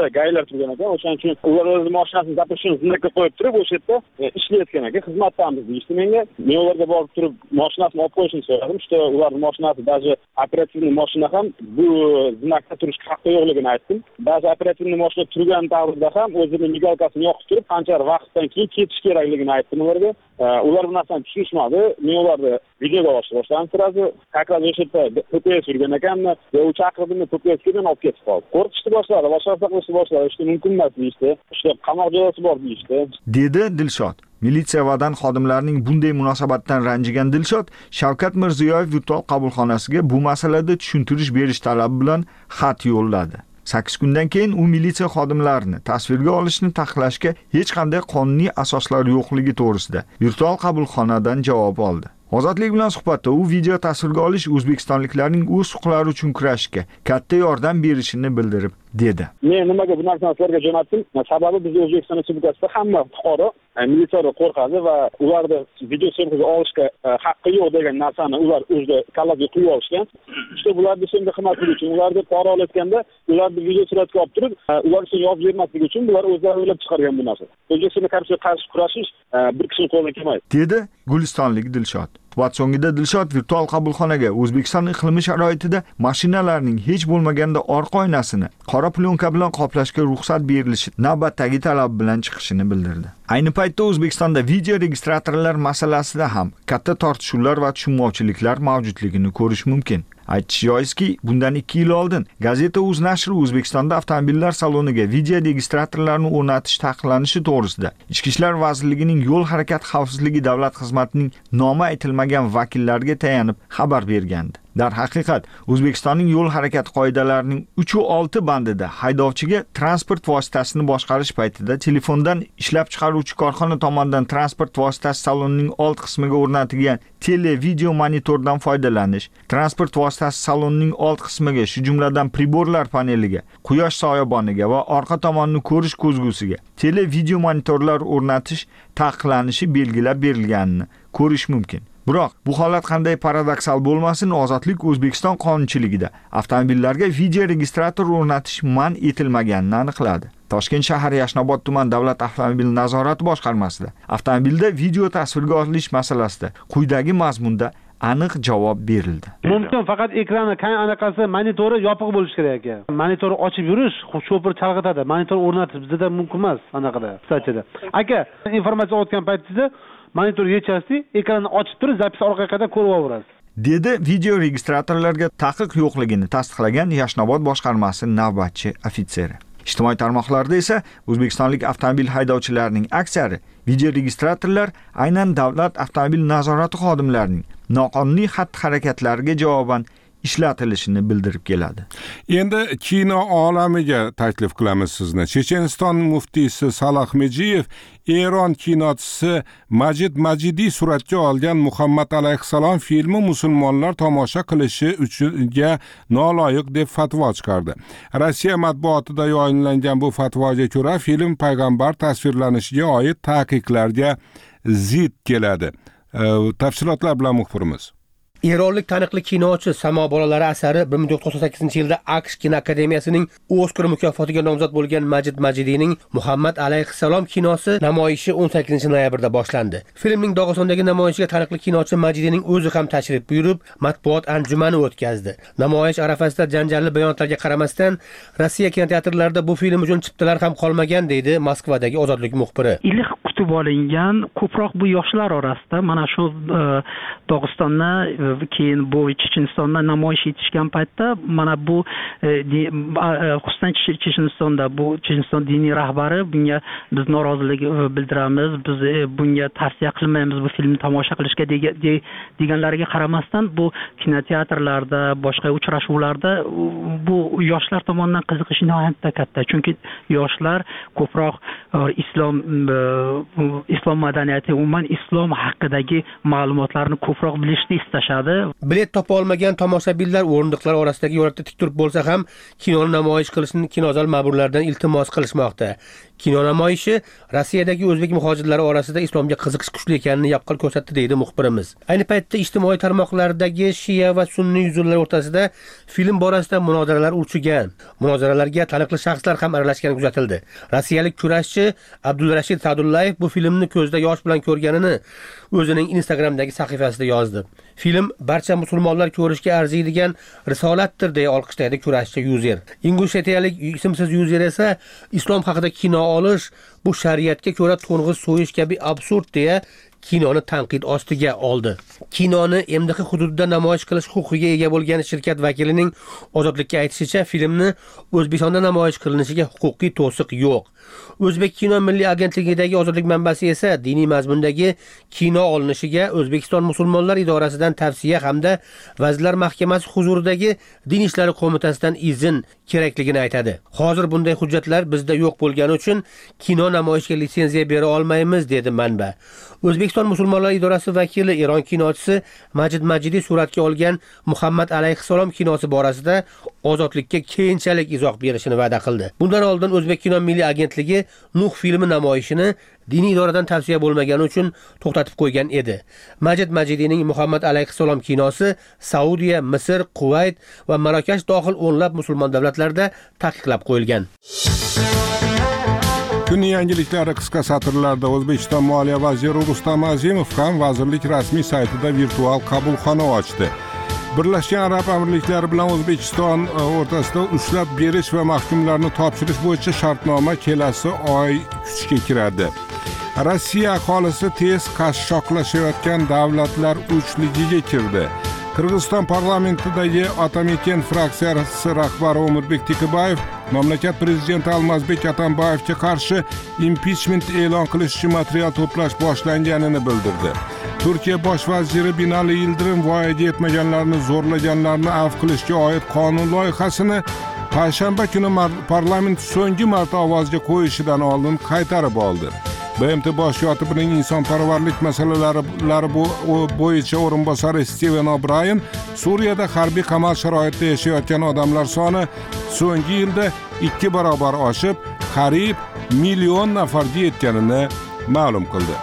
oldida gaylar turgan ekan. O'shaning uchun ular o'z mashinasini zaprashini zindakka qo'yib turib, o'sha yerda ishlayotgan ekan. Xizmatdamiz deyishdi menga. Men ularga borib turib mashinasini olib qo'yishni so'radim. Işte ularning mashinasi, даже operativniy mashina ham bu znakda turishga haqqi yo'qligini aytdim. Ba'zi operativniy mashina turgan davrda ham o'zining migalkasini yoqib turib, qancha vaqtdan keyin ketish kerakligini aytdim ularga. Ular bu narsani tushunishmadi. Men ularni videoga olishni boshladim. Sirazi как раз o'sha yerda P P S yurgan ekanmi, u chaqirdimni P P S kedan olib ketib qoldi. Qo'rqishni boshladi, boshqa qilishni boshladi. Ishda mumkin emas deyishdi. Ishda qamoq jazosi bor deyishdi. Dedi Dilshod. Militsiya va dan xodimlarining bunday munosabatdan ranjigan Dilshod Shavkat Mirziyoyev virtual qabulxonasiga bu masalada tushuntirish berish talabi bilan xat yo'lladi. sakkiz kundan keyin u militsiya xodimlarini tasvirga olishni taqiqlashga hech qanday qonuniy asoslar yo'qligi to'g'risida virtual qabulxonadan javob oldi. Ozodlik bilan suhbatda u video tasvirga olish o'zbekistonliklarning o'z huquqlari uchun kurashishga katta yordam berishini bildirib dedi. Men nimaga bu narsani sizlarga jo'natdim? Sababi biz O'zbekiston Respublikasida hamma fuqaro militsiyadan qo'rqadi va ularni video syomkaga olishga haqqi yo'q degan narsani ular o'zida kallasiga quyib olishgan. İşte bularni senga xizmatligi uchun, ularni pora olayotganda ularni video suratga olib turib, ular uchun yozib bermasligi uchun bular o'zlari o'ylab chiqargan bu narsa. O'zbekistonga qarshi qarshi kurashish bir kishining qo'lidan kelmaydi. Dedi Gulistonlik Dilshod. Suhbat so'ngida Dilshod virtual qabulxonaga O'zbekiston iqlimi sharoitida mashinalarning hech bo'lmaganda orqa oynasini qora plyonka bilan qoplashga ruxsat berilishi navbatdagi talab bilan chiqishini bildirdi. Ayni paytda O'zbekistonda video registratorlar masalasida ham katta tortishuvlar va tushunmovchiliklar mavjudligini ko'rish mumkin. Aytish joizki, bundan ikki yil oldin Gazeta.uz nashri O'zbekistonda avtomobillar saloniga video registratorlarni o'rnatish taqiqlanishi to'g'risida Ichki ishlar vazirligining yo'l harakat xavfsizligi davlat xizmatining nomi aytilmagan vakillariga tayanib xabar bergandi. Darhaqiqat, O'zbekistonning yo'l harakati qoidalarining uch va olti bandida haydovchiga transport vositasini boshqarish paytida telefondan ishlab chiqaruvchi korxona tomonidan transport vositasi salonining old qismiga o'rnatilgan tele video monitordan foydalanish, transport vositasi salonining old qismiga, shu jumladan priborlar paneliga, quyosh soyaboniga va orqa tomonni ko'rish ko'zgusiga tele video monitorlar o'rnatish taqiqlanishi belgilab berilganini ko'rish mumkin. Biroq bu holat qanday paradoksal bo'lmasin, Ozodlik O'zbekiston qonunchiligida avtomobillarga video registrator o'rnatish man etilmaganini aniqladi. Toshkent shahar Yashnobod tuman davlat avtomobil nazorati boshqarmasida avtomobilda video tasvirga olish masalasida quyidagi mazmunda aniq javob berildi. Mumkin, faqat ekrani kan anaqasi monitori yopiq bo'lishi kerak ekan. Monitorni ochib yurish chopir chalg'itadi. Monitor o'rnatish bizda mumkin emas anaqada, statida. Aka, informatsiya o'tgan paytingizda monitor yechasiz, ekranni ochib turib, zapis orqaga qadar ko'rib olasiz. Dedi video registratorlarga taqiq yo'qligini tasdiqlagan Yashnobod boshqarmasi navbatchi ofitseri. Ijtimoiy tarmoqlarda esa o'zbekistonlik avtomobil haydovchilarining aksari video registratorlar aynan davlat avtomobil nazorati xodimlarining noqonuniy xatti-harakatlariga javoban ishlatilishini bildirib keladi. Endi kino olamiga taklif qilamiz sizni. Checheniston muftiysi Saloh Mejiyev Eron kinochisi Majid Majidiy suratga olgan Muhammad alayhissalom filmi musulmonlar tomosha qilishi uchunga noloyiq deb fatvo chiqardi. Rossiya matbuotida yayınlangan bu fatvoga ko'ra film payg'ambar tasvirlanishiga oid taqiqlarga zid keladi. Tafsilotlar bilan muxbirimiz. Eronlik taniqli kinochi Samo bolalari asari bir ming to'qqiz yuz to'qson sakkizinchi yilda AQSh kinoakademiyasining Oskar mukofotiga nomzod bo'lgan Majid Majidiyning Muhammad alayhissalom kinosi namoyishi o'n sakkizinchi noyabrda boshlandi. Filmning Dog'istondagi namoyishiga taniqli kinochi Majidiyning o'zi ham tashrif buyurib, matbuot anjumani o'tkazdi. Namoyish arafasida janjalli bayonotlarga qaramasdan, Rossiya kinoteatrlarida bu film uchun chiptalar ham qolmagan, deydi Moskvadagi Ozodlik muxbiri. Iliq kutib olingan ko'proq bu yoshlar orasida mana shu Dog'istonni keyin bu Chechenistonda namoyish etishgan paytda mana bu xususan Chechenistonda bu Checheniston diniy rahbari bunga biz norozilik bildiramiz, biz bunga tavsiya qilmaymiz bu filmni tomosha qilishga deganlariga qaramasdan bu kinoteatrlarda, boshqa uchrashuvlarda bu yoshlar tomonidan qiziqish nihoyatda katta. Chunki yoshlar ko'proq islom islom madaniyati, umuman islom haqidagi ma'lumotlarni ko'proq bilishni istashadi. Bilet topa olmagan tomoshabinlar o'rindiqlar orasidagi yo'lakda tik turib bo'lsa ham kinoni namoyish qilishni kinozal ma'murlaridan iltimos qilishmoqda. Kino namoyishi Rossiyadagi o'zbek muhojirlari orasida islomga qiziqish kuchli ekanini yaqqol ko'rsatdi, deydi muxbirimiz. Ayni paytda ijtimoiy tarmoqlardagi shia va sunniy yuzurlar o'rtasida film borasida munozaralar urchigan. Munozaralarga taniqli shaxslar ham aralashgani kuzatildi. Rossiyalik kurashchi Abdulrashid Sadullayev bu filmni ko'zda yosh bilan ko'rganini o'zining Instagramdagi sahifasida yozdi. Film barcha musulmonlar ko'rishga arziydigan risolatdir deya olqishlaydi kurashchi yuzer. Ingushetiyalik ismsiz yuzer esa islom haqida kino olish bu shariatga ko'ra to'ng'iz so'yish kabi absurd deya kinoni tanqid ostiga oldi. Kinoni M D H hududida namoyish qilish huquqiga ega bo'lgan shirkat vakilining Ozodlikka aytishicha, filmni O'zbekistonda namoyish qilinishiga huquqiy to'siq yo'q. O'zbek kino milliy agentligidagi Ozodlik manbasi esa diniy mazmundagi kino olinishiga O'zbekiston musulmonlar idorasidan tavsiya hamda Vazirlar Mahkamasi huzuridagi Din ishlari qo'mitasidan izn kerakligini aytadi. Hozir bunday hujjatlar bizda yo'q bo'lgani uchun kino namoyishga litsenziya bera olmaymiz, dedi manba. O'zbekiston musulmonlar idorasi vakili Eron kinochisi Majid Majidi suratga olgan Muhammad alayhissalom kinosi borasida Ozodlikka keyinchalik izoh berishini va'da qildi. Bundan oldin O'zbek kino milliy agentligi Nuh filmi namoyishini diniy idoradan tavsiya bo'lmagani uchun to'xtatib qo'ygan edi. Majid Majidining Muhammad alayhissalom kinosi Saudiya, Misr, Kuvayt va Marokash dohil o'nlab musulmon davlatlarda taqiqlab qo'yilgan. Kunning yangiliklari qisqa satrlarda. O'zbekiston Moliya vaziri Rustam Azimov ham vazirlik rasmiy saytida virtual qabulxona ochdi. Birlashgan Arab Amirliklari bilan O'zbekiston o'rtasida ushlab berish va mahkumlarni topshirish bo'yicha shartnoma kelasi oy kuchga kiradi. Rossiya aholisi tez qashshoqlashayotgan davlatlar uchligiga kirdi. Qirg'iziston parlamentidagi Atameken fraksiyasi rahbari Umurbek Tekibayev mamlakat prezidenti Almazbek Atambayevga qarshi impichment e'lon qilish uchun material to'plash boshlanganini bildirdi. Turkiya bosh vaziri Binali Yildirim voyaga yetmaganlarni zo'rlaganlarni afv qilishga oid qonun loyihasini payshanba kuni parlament so'nggi marta ovozga qo'yishidan oldin qaytarib oldi. B M T bosh kotibining insonparvarlik masalalari bo'yicha o'rinbosari Steven O'Brien Suriyada harbiy qamal sharoitida yashayotgan odamlar soni so'nggi yilda ikki barobar oshib, qariyb million nafarga yetganini ma'lum qildi.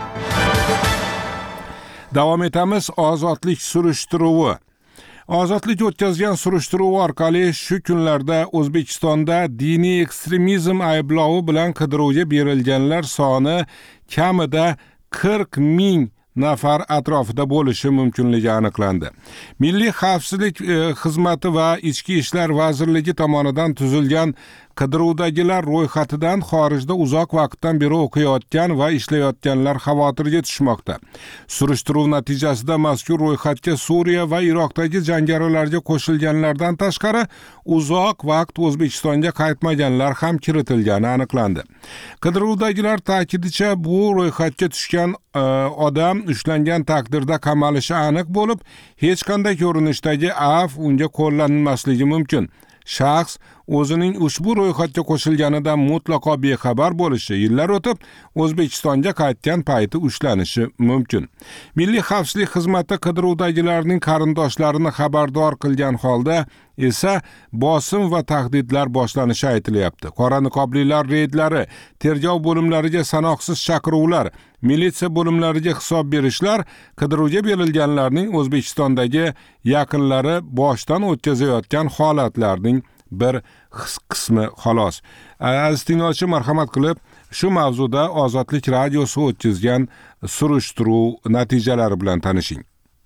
Davom etamiz. Ozodlik surishtiruvi. Ozodlik o'tkazgan surishtiruv orqali shu kunlarda O'zbekistonda diniy ekstremizm ayblovi bilan qidiruvga berilganlar soni kamida qirq ming nafar atrofida bo'lishi mumkinligi aniqlandi. Milliy xavfsizlik xizmati va Ichki ishlar vazirligi tomonidan tuzilgan qidiruvdagilar ro'yxatidan xorijda uzoq vaqtdan beri o'qiyotgan va ishlayotganlar xavotirga tushmoqda. Surishtiruv natijasida mazkur ro'yxatga Suriya va Iroqdagi jangarilarga qo'shilganlardan tashqari uzoq vaqt O'zbekistonga qaytmaganlar ham kiritilgani aniqlandi. Qidiruvdagilar ta'kidicha bu ro'yxatga tushgan e, odam ushlangan taqdirda qamalishi aniq bo'lib, hech qanday ko'rinishdagi afv unga qo'llanilmasligi mumkin. Shaxs o'zining ushbu ro'yxatga qo'shilganidan mutlaqo bexabar bo'lishi, yillar o'tib O'zbekistonga qaytgan payti ushlanishi mumkin. Milliy xavfsizlik xizmati qidiruvdagilarning qarindoshlarini xabardor qilgan holda esa bosim va tahdidlar boshlanishi aytilyapti. Qora niqoblilar reydlari, tergov bo'limlariga sanoqsiz chaqiruvlar, militsiya bo'limlariga hisob berishlar qidiruvga berilganlarning O'zbekistondagi yaqinlari boshdan o'tkazayotgan holatlarning bir qismi xolos. Aziz tinglovchi, marhamat qilib shu mavzuda Ozodlik radiosi o'tkazgan surishtiruv natijalari bilan tanishing.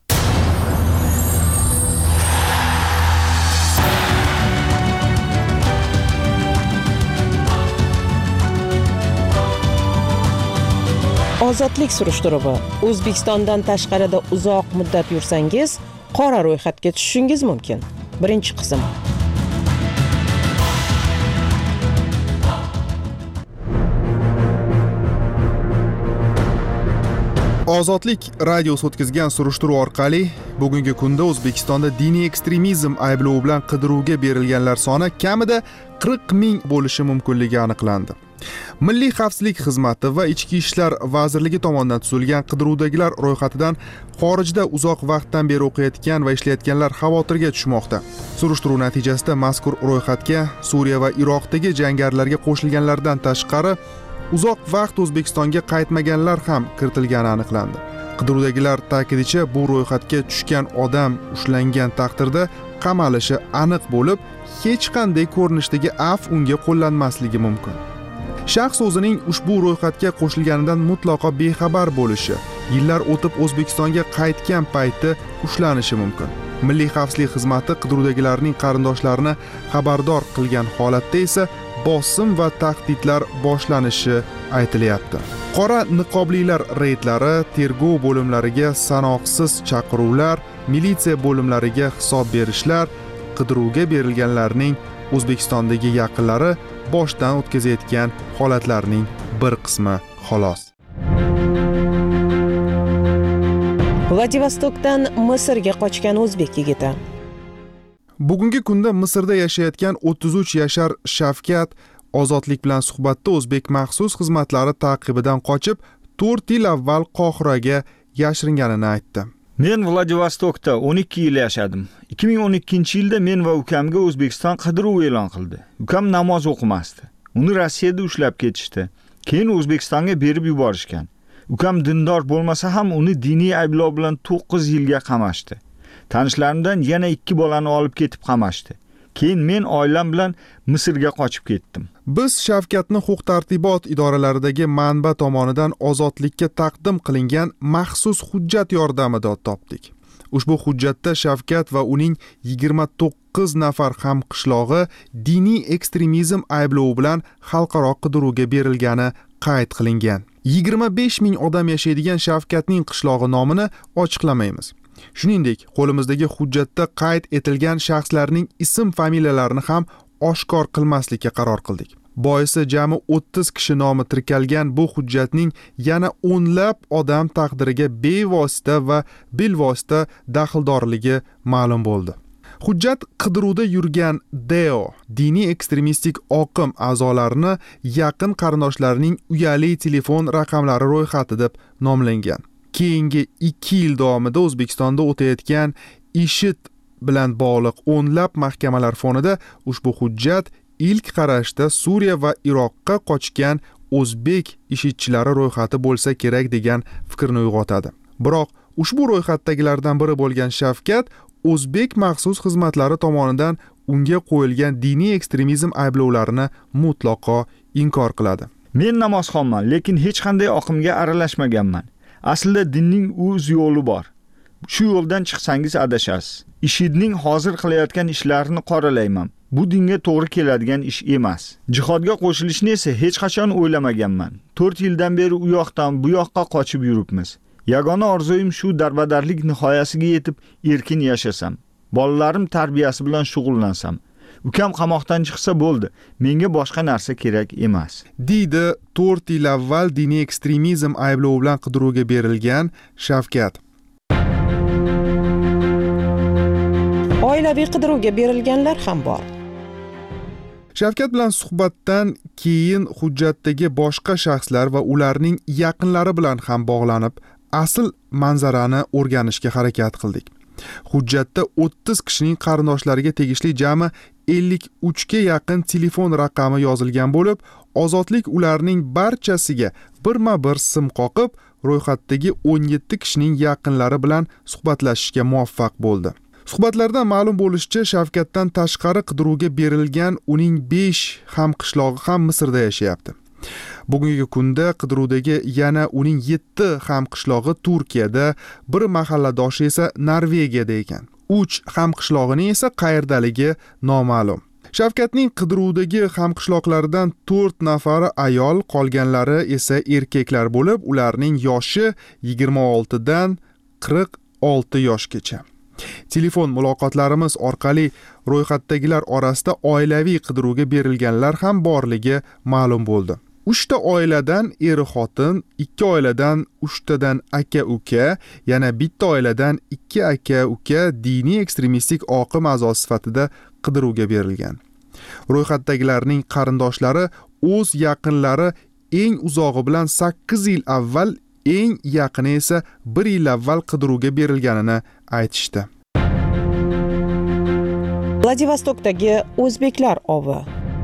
Ozodlik surishtiruvi. O'zbekistondan tashqarida uzoq muddat yursangiz, qora ro'yxatga tushishingiz mumkin. Birinchi qism. Ozodlik radiosi o'tkazgan surishtiruv orqali bugungi kunda O'zbekistonda diniy ekstremizm ayblovi bilan qidiruvga berilganlar soni kamida qirq ming bo'lishi mumkinligi aniqlandi. Milliy xavfsizlik xizmati va Ichki ishlar vazirligi tomonidan tuzilgan qidiruvdagilar ro'yxatidan xorijda uzoq vaqtdan beri o'qiyotgan va ishlayotganlar xavotirga tushmoqda. Surishtiruv natijasida mazkur ro'yxatga Suriya va Iroqdagi jangarilarga qo'shilganlardan tashqari uzoq vaqt O'zbekistonga qaytmaganlar ham kiritilgani aniqlandi. Qidiruvdagilar ta'kidicha, bu ro'yxatga tushgan odam ushlangan taqdirda qamalishi aniq bo'lib, hech qanday ko'rinishdagi af unga qo'llanmasligi mumkin. Shaxs o'zining ushbu ro'yxatga qo'shilganidan mutlaqo bexabar bo'lishi, yillar o'tib O'zbekistonga qaytgan payti ushlanishi mumkin. Milliy xavfsizlik xizmati qidiruvdagilarning qarindoshlarini xabardor qilgan holatda esa bosim va tahdidlar boshlanishi aytilyapti. Qora niqoblilar reydlari, tergov bo'limlariga sanoqsiz chaqiruvlar, militsiya bo'limlariga hisob berishlar, qidiruvga berilganlarning O'zbekistondagi yaqinlari boshdan o'tkazayotgan holatlarning bir qismi xolos. Vladivostokdan Misrga qochgan o'zbek yigiti. Bugungi kunda Misrda yashayotgan o'ttiz uch yashar Shavkat Ozodlik bilan suhbatda o'zbek maxsus xizmatlari taqibidan qochib, to'rt yil avval Qohiraga yashiringanini aytdi. Men Vladivostokda o'n ikki yil yashadim. ikki ming o'n ikkinchi yilda men va ukamga O'zbekiston qidiruv e'lon qildi. Ukam namoz o'qimasdi. Uni Rossiyada ushlab ketishdi. Keyin O'zbekistonga berib yuborishgan. Ukam dindor bo'lmasa ham uni diniy ayblov bilan to'qqiz yilga qamashdi. Tanishlarimdan yana ikki bolani olib ketib qamashdi. Keyin men oilam bilan Misrga qochib ketdim. Biz Shavkatni huquq-tartibot idoralaridagi manba tomonidan ozodlikka taqdim qilingan maxsus hujjat yordamida topdik. Ushbu hujjatda Shavkat va uning yigirma to'qqiz nafar hamqishlog'i diniy ekstremizm ayblovi bilan xalqaro qidiruvga berilgani qayd qilingan. yigirma besh ming odam yashaydigan Shavkatning qishlog'i nomini ochiqlamaymiz. Shuningdek, qo'limizdagi hujjatda qayd etilgan shaxslarning ism-familiyalarini ham oshkor qilmaslikka qaror qildik. Boisi jami o'ttiz kishi nomi tirkalgan bu hujjatning yana o'nlab odam taqdiriga bevosita va bilvosita daxldorligi ma'lum bo'ldi. Hujjat qidiruvda yurgan Deo, diniy ekstremistik oqim a'zolarini yaqin qarindoshlarining uyali telefon raqamlari ro'yxati deb nomlangan. Keyingi ikki yil davomida O'zbekistonda o'tayotgan IShID bilan bog'liq o'nlab mahkamalar fonida ushbu hujjat ilk qarashda Suriya va Iroqqa qochgan o'zbek IShIDchilari ro'yxati bo'lsa kerak degan fikrni uyg'otadi. Biroq ushbu ro'yxatdagilardan biri bo'lgan Shavkat o'zbek maxsus xizmatlari tomonidan unga qo'yilgan diniy ekstremizm ayblovlarini mutlaqo inkor qiladi. Men namozxonman, lekin hech qanday oqimga aralashmaganman. Aslida dinning o'z yo'li bor. Shu yo'ldan chiqsangiz adashasiz. IShIDning hozir qilayotgan ishlarini qoralayman. Bu dinga to'g'ri keladigan ish emas. Jihodga qo'shilishni esa hech qachon o'ylamaganman. to'rt yildan beri u yoqdan bu yoqqa qochib yuribmiz. Yagona orzuyim shu darbadarlik nihoyasiga yetib erkin yashasam. Bolalarim tarbiyasi bilan shug'ullansam. Ukam qamoqdan chiqsa bo'ldi. Menga boshqa narsa kerak emas. Deydi to'rt yil avval diniy ekstremizm ayblovi bilan qidiruvga berilgan Shavkat. Oilaviy qidiruvga berilganlar ham bor. Shavkat bilan suhbatdan keyin hujjatdagi boshqa shaxslar va ularning yaqinlari bilan ham bog'lanib, asl manzarani o'rganishga harakat qildik. Hujjatda o'ttiz kishining qarindoshlariga tegishli jami ellik uch ga yaqin telefon raqami yozilgan bo'lib, ozodlik ularning barchasiga birma-bir sim qoqib, ro'yxatdagi o'n yetti kishining yaqinlari bilan suhbatlashishga muvaffaq bo'ldi. Suhbatlardan ma'lum bo'lishicha, Shavkatdan tashqari qidiruvga berilgan uning besh hamqishlog'i ham Misrda yashayapti. Bugungi kunda qidiruvdagi yana uning yetti hamqishlog'i Turkiyada, bir mahalladoshi esa Norvegiyada ekan. uch hamqishlog'ining esa qayerdaligi noma'lum. Shavkatning qidiruvdagi hamqishloqlaridan to'rt nafari ayol, qolganlari esa erkaklar bo'lib, ularning yoshi yigirma olti dan qirq olti yoshgacha. Telefon muloqotlarimiz orqali ro'yxatdagilar orasida oilaviy qidiruvga berilganlar ham borligi ma'lum bo'ldi. uchta oiladan eri xotin, ikki oiladan uchtadan aka-uka, yana bitta oiladan ikki aka-uka diniy ekstremistik oqim a'zosi sifatida qidiruvga berilgan. Ro'yxatdagilarning qarindoshlari o'z yaqinlari eng uzog'i bilan sakkiz yil avval, eng yaqini esa bir yil avval qidiruvga berilganini aytishdi. Vladivostokdagi o'zbeklar ovi.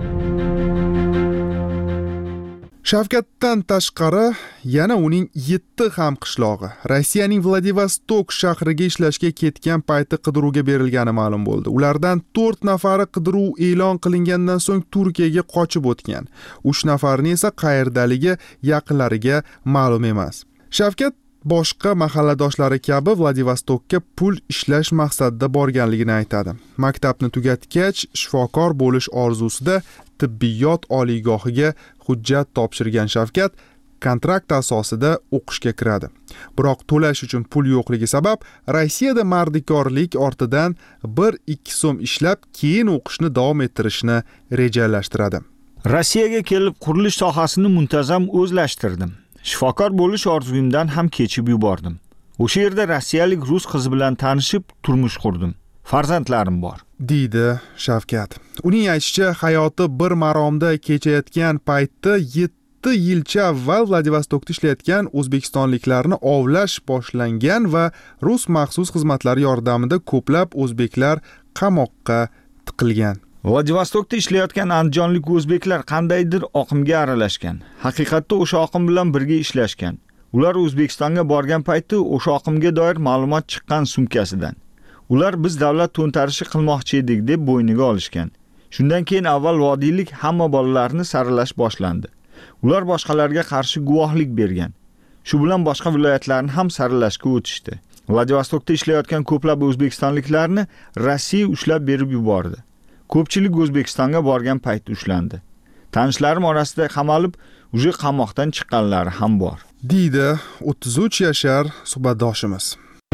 Shavkatdan tashqari yana uning yetti hamqishlog'i Rossiyaning Vladivostok shahriga ishlashga ketgan payti qidiruvga berilgani ma'lum bo'ldi. Ulardan to'rt nafari qidiruv e'lon qilingandan so'ng Turkiyaga qochib o'tgan. uch nafarini esa qayerdaligi yaqinlariga ma'lum emas. Shavkat boshqa mahalladoshlari kabi Vladivostokka pul ishlash maqsadida borganligini aytadi. Maktabni tugatgach, shifokor bo'lish orzusida tibbiyot oliygohiga hujjat topshirgan Shavkat kontrakt asosida o'qishga kiradi. Biroq to'lash uchun pul yo'qligi sabab Rossiyada mardikorlik ortidan bir ikki so'm ishlab, keyin o'qishni davom ettirishni rejalashtiradi. Rossiyaga kelib qurilish sohasini muntazam o'zlashtirdim. Shifokor bo'lish orzuyimdan ham kechib yubordim. O'sha yerda rossiyalik rus qizi bilan tanishib, turmush qurdim. Farzandlarim bor, deydi Shavkat. Uning aytishicha, hayoti bir maromda kechayotgan paytda yetti yilcha avval Vladivostokda ishlayotgan o'zbekistonliklarni ovlash boshlangan va rus maxsus xizmatlari yordamida ko'plab o'zbeklar qamoqqa tiqilgan. Vladivostokda ishlayotgan andijonlik o'zbeklar qandaydir oqimga aralashgan. Haqiqatda o'sha oqim bilan birga ishlashgan. Ular O'zbekistonga borgan paytda o'sha oqimga doir ma'lumot chiqqan sumkasidan. Ular biz davlat to'ntarishi qilmoqchi edik deb bo'yniga olishgan. Shundan keyin avval vodiylik hamma bolalarni saralash boshlandi. Ular boshqalarga qarshi guvohlik bergan. Shu bilan boshqa viloyatlarni ham saralashga o'tishdi. Vladivostokda ishlayotgan ko'plab o'zbekistonliklarni Rossiya ushlab berib yubordi. Ko'pchilik O'zbekistonga borgan paytda ushlandi. Tanishlarim orasida qamalib, uje qamoqdan chiqqanlari ham bor, deydi o'ttiz uch yashar suhbatdoshimiz.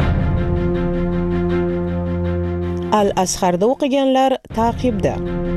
Al-Azharda o'qiganlar ta'qibda.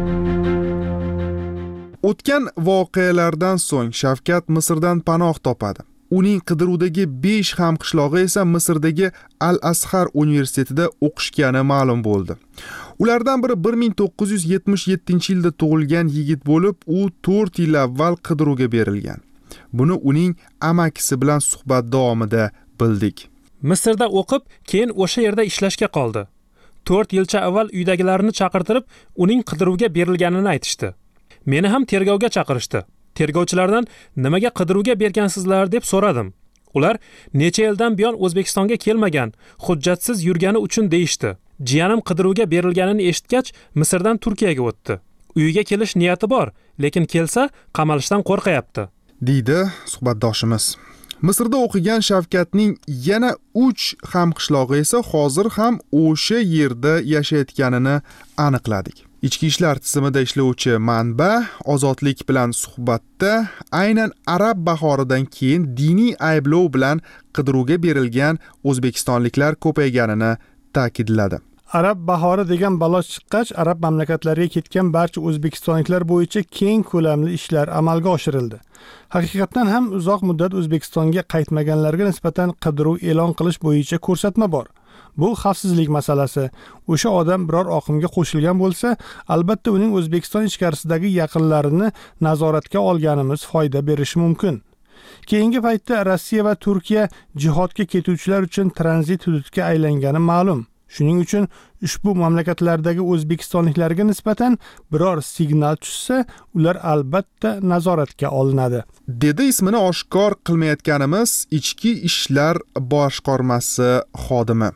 O'tgan voqealardan so'ng Shavkat Misrdan panoh topadi. Uning qidiruvdagi besh hamqishlog'i esa Misrdagi Al-Azhar universitetida o'qishgani ma'lum bo'ldi. Ulardan biri bir ming to'qqiz yuz yetmish yettinchi yilda tug'ilgan yigit bo'lib, u to'rt yil avval qidiruvga berilgan. Buni uning amakisi bilan suhbat davomida bildik. Misrda o'qib, keyin o'sha yerda ishlashga qoldi. to'rt yilcha avval uydagilarini chaqirtirib, uning qidiruvga berilganini aytishdi. Meni ham tergovga chaqirishdi. Tergovchilardan nimaga qidiruvga bergansizlar deb so'radim. Ular necha yildan buyon O'zbekistonga kelmagan, hujjatsiz yurgani uchun deyishdi. Jiyanim qidiruvga berilganini eshitgach, Misrdan Turkiyaga o'tdi. Uyiga kelish niyati bor, lekin kelsa qamalishdan qo'rqayapti, deydi suhbatdoshimiz. Misrda o'qigan Shavkatning yana uch hamqishlog'i esa hozir ham o'sha yerda yashayotganini aniqladik. Ichki ishlar tizimida ishlovchi manba Ozodlik bilan suhbatda aynan Arab bahoridan keyin diniy ayblov bilan qidiruvga berilgan o'zbekistonliklar ko'payganini ta'kidladi. Arab bahori degan balo chiqqach, arab mamlakatlariga ketgan barcha o'zbekistonliklar bo'yicha keng ko'lamli ishlar amalga oshirildi. Haqiqatan ham uzoq muddat O'zbekistonga qaytmaganlarga nisbatan qidiruv e'lon qilish bo'yicha ko'rsatma bor. Bu xavfsizlik masalasi. O'sha odam biror oqimga qo'shilgan bo'lsa, albatta uning O'zbekiston ichkarisidagi yaqinlarini nazoratga olganimiz foyda berishi mumkin. Keyingi paytda Rossiya va Turkiya jihodga ketuvchilar uchun tranzit hududga aylangani ma'lum. Shuning uchun ushbu mamlakatlardagi o'zbekistonliklarga nisbatan biror signal tushsa, ular albatta nazoratga olinadi, dedi ismini oshkor qilmayotganimiz Ichki ishlar boshqarmasi xodimi.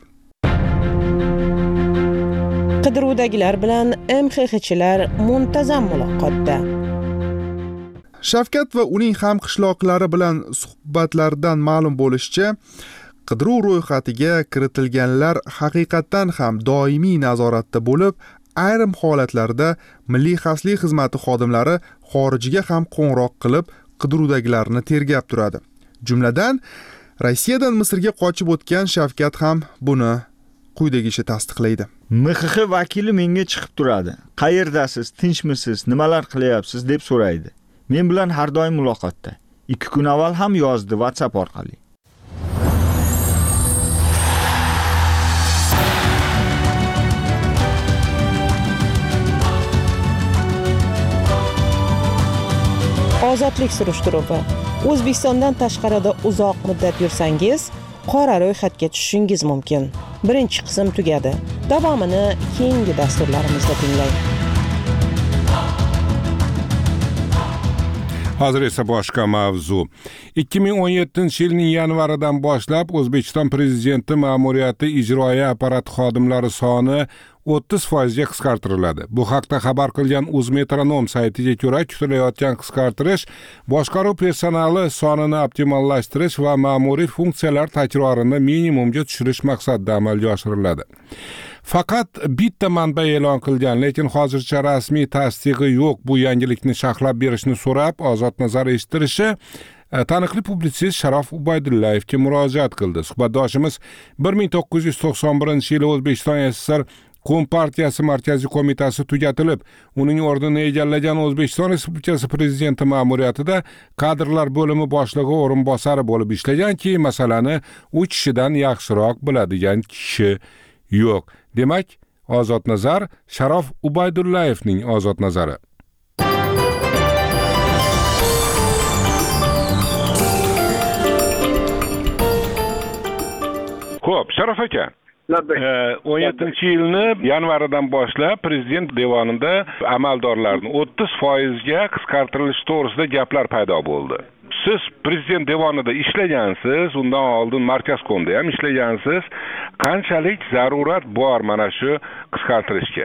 Qidiruvdagilar bilan M X Xchilar muntazam muloqotda. Shavkat va uning hamqishloqlari bilan suhbatlardan ma'lum bo'lishicha, qidiruv ro'yxatiga kiritilganlar haqiqatan ham doimiy nazoratda bo'lib, ayrim holatlarda Milliy xavfsizlik xizmati xodimlari xorijga ham qo'ng'iroq qilib, qidiruvdagilarni tergab turadi. Jumladan, Rossiyadan Misrga qochib o'tgan Shavkat ham buni quyidagicha tasdiqlaydi. M X X vakili menga chiqib turadi. Qayerdasiz, tinchmisiz, nimalar qilyapsiz deb so'raydi. Men bilan har doim muloqotda. ikki kun avval ham yozdi WhatsApp orqali. ozodlik surishtiruvi. O'zbekistondan tashqarida uzoq muddat yursangiz, qora ro'yxatga tushishingiz mumkin. Birinchi qism tugadi. Davomini keyingi dasturlarimizda tinglang. Hozir esa boshqa mavzu. ikki ming o'n yettinchi yilning yanvaridan boshlab O'zbekiston Prezidenti ma'muriyati ijroiya apparati xodimlari soni o'ttiz foizga qisqartiriladi. Bu haqda xabar qilgan Uzmetronom saytiga ko'ra, kutilayotgan qisqartirish boshqaruv personali sonini optimallashtirish va ma'muriy funksiyalar takrorini minimumga tushirish maqsadida amalga oshiriladi. Faqat bitta manba e'lon qilgan, lekin hozircha rasmiy tasdig'i yo'q bu yangilikni sharhlab berishni so'rab, Ozod nazar eshittirishi taniqli publitsist Sharof Ubaydullayevga murojaat qildi. Suhbatdoshimiz bir ming to'qqiz yuz to'qson birinchi yili O'zbekiston S S R Kompartiyasi Markaziy qo'mitasi tugatilib, uning o'rnini egallagan O'zbekiston Respublikasi Prezidenti ma'muriyatida kadrlar bo'limi boshlig'i o'rinbosari bo'lib ishlagan, keyin masalani u kishidan yaxshiroq biladigan kishi yo'q. Demak, Ozod nazar Sharof Ubaydullayevning ozod nazari. Xo'p, Sharof aka. o'n yettinchi yilni yanvaridan boshlab Prezident devonida amaldorlarni o'ttiz foizga qisqartirilishi to'g'risida gaplar paydo bo'ldi. Siz Prezident devonida ishlagansiz, undan oldin Markazkomda ham ishlagansiz. Qanchalik zarurat bor mana shu qisqartirishga?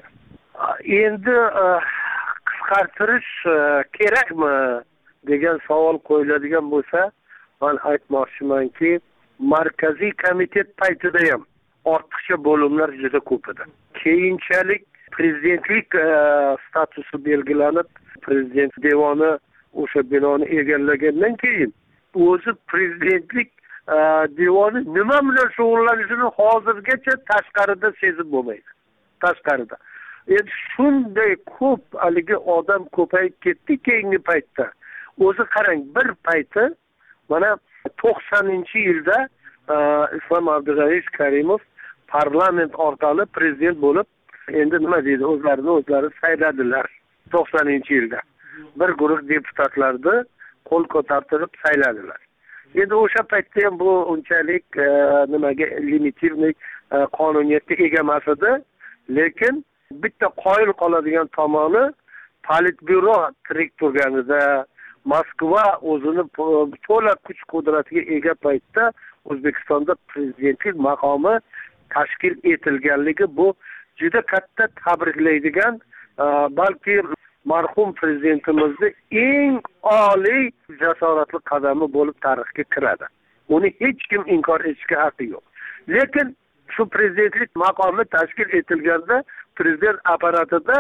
Endi qisqartirish kerakmi degan savol qo'yiladigan bo'lsa, men aytmoqchimanki, Markaziy komitet paytida ham ortiqcha bo'limlar juda ko'p edi. Keyinchalik prezidentlik statusi belgilanib, prezident devoni o'sha binoni egallagandan keyin o'zi prezidentlik devoni nima bilan shug'ullanishini hozirgacha tashqarida sezib bo'lmaydi. Tashqarida. Endi shunday ko'p haligi odam ko'payib ketdi keyingi paytda. O'zi qarang, bir payti mana to'qsoninchi yilda Islom Abdug'aniy Karimov parlament orqali prezident bo'lib, endi nima deydi, o'zlarini o'zlari sayladilar to'qsoninchi yilda. Bir guruh deputatlarni qo'l ko'tartirib sayladilar. Endi o'sha paytda ham bu unchalik nimaga limitivniy qonuniyatga ega emas edi, lekin bitta qoyil qoladigan tomoni Politbyuro tirik turganida, Moskva o'zini to'la kuch qudratiga ega paytda O'zbekistonda prezidentlik maqomi tashkil etilganligi bu juda katta tabriklaydigan, balki marhum prezidentimizni eng oliy jasoratli qadami bo'lib tarixga kiradi. Uni hech kim inkor etishga haqqi yo'q. Lekin shu prezidentlik maqomi tashkil etilganda prezident apparatida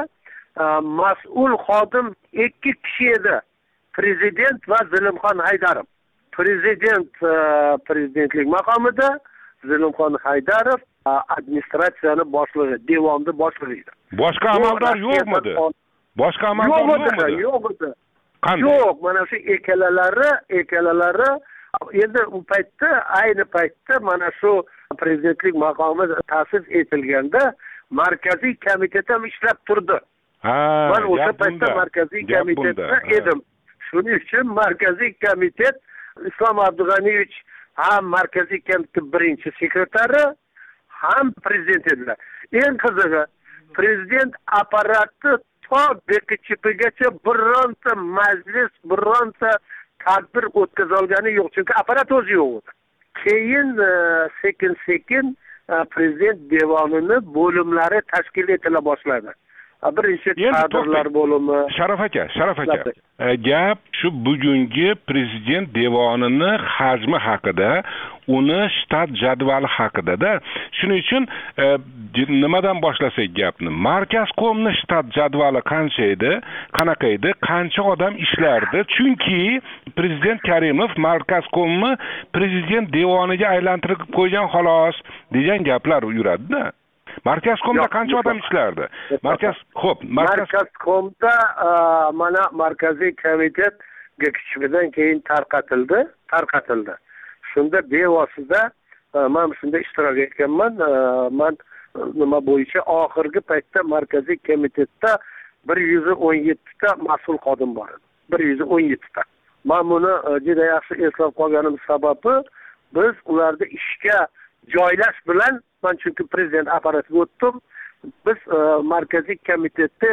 mas'ul xodim ikki kishi edi. Prezident va Zilimxon Haydarov. Prezident prezidentlik maqomida, Zilimxon Haydarov administratsiyani boshlig'i, devonni boshlig'i edi. Boshqa amaldor yo'qmidi? Boshqa amaldor yo'qmidi? Yo'q edi. Qanday? Yo'q, mana shu ekalalari, ekalalari endi u paytda, ayni paytda mana shu prezidentlik maqomi ta'sis etilganda Markaziy komitet ham ishlab turdi. Ha, men o'sha paytda Markaziy komitetda edim. Shuning uchun Markaziy komitet Islom Abdug'aniyevich ham Markaziy komitet birinchi sekretari, ham prezident edilar. Eng qizig'i, prezident apparati to bekichipigacha bironta majlis, bironta tadbir o'tkazolgani yo'q, chunki apparat o'zi yo'q edi. Keyin sekin-sekin prezident devonini bo'limlari tashkil etila boshladi. Birinchi kadrlar bo'limi. Sharof aka, Sharof aka. Gap shu bugungi prezident devonini hajmi haqida, uni shtat jadvali haqida-da. Shuning uchun nimadan boshlasak gapni? Markazkomni shtat jadvali qancha edi? Qanaqa edi? Qancha odam ishlardi? Chunki prezident Karimov Markazkomni prezident devoniga aylantirib qo'ygan xolos degan gaplar yuradi-da. Markazkomda qancha odam ishlardi? Markaz, xo'p, Markazkomda mana Markaziy komitet g'ikchidan keyin tarqatildi, tarqatildi. Shunda bevosita men shunda ishtirok etganman. Men nima bo'yicha oxirgi paytda Markaziy komitetda bir yuz o'n yetti ta mas'ul xodim bor edi. bir yuz o'n yetti ta. man buni juda yaxshi eslab qolganim sababi biz ularni ishga joylash bilan, man chunki prezident apparatiga o'tdim, biz markaziy komitetda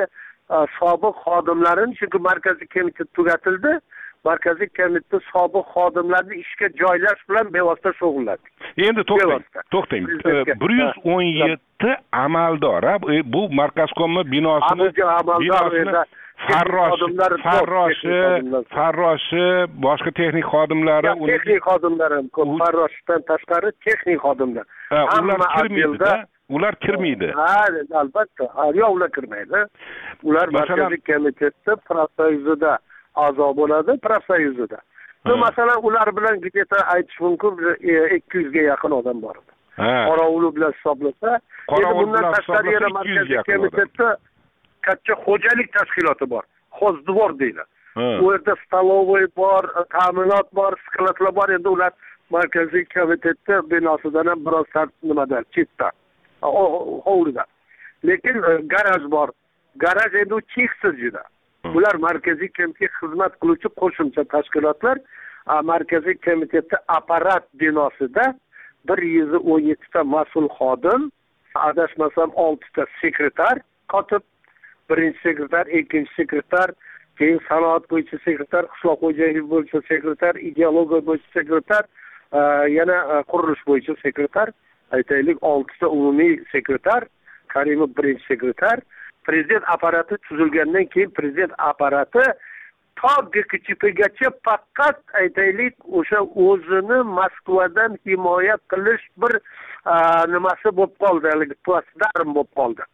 sobiq xodimlarini, chunki markaziy komitet tugatildi, markaziy komitetda sobiq xodimlarni ishga joylash bilan bevosita shug'ullandik. Endi to'xtang, to'xtang. bir yuz o'n yetti amaldor, bu markazkomni binosini binosini farrosh, farroshi, farroshi, boshqa texnik xodimlari, texnik xodimlar ham ko'p, farroshdan tashqari texnik xodimlar. Ular kirmaydi-da, ular kirmaydi. Ha, albatta. Yo'q, ular kirmaydi. Ular markaziy komitetda profsoyuzida a'zo bo'ladi, profsoyuzida. Bu masalan ular bilan где-то aytish mumkin ikki yuzga yaqin odam bor edi. Qorovuli bilan hisoblasa, endi bundan tashqari yana markaziy komitetda katta xo'jalik tashkiloti bor. Xo'zdivor deyiladi. U yerda stolovoy bor, ta'minot bor, skladlar bor. Endi ular markaziy komitetda binosidan ham biroz nimadan chetda. Hovlida. Lekin garaj bor. Garaj endi cheksiz juda. Bular markaziy komitetga xizmat qiluvchi qo'shimcha tashkilotlar. Markaziy komitetda apparat binosida bir yuz o'n yetti ta mas'ul xodim, adashmasam olti ta sekretar, kotib, birinchi sekretar, ikkinchi sekretar, keyin sanoat bo'yicha sekretar, qishloq xo'jaligi bo'yicha sekretar, ideologiya bo'yicha sekretar, yana qurilish bo'yicha sekretar, aytaylik olti ta umumiy sekretar, Karimov birinchi sekretar. Prezident apparati tuzilgandan keyin prezident apparati to G K Ch Pgacha faqat aytaylik o'sha o'zini Moskvadan himoya qilish bir nimasi bo'lib qoldi, haligi plastdarm bo'lib qoldi.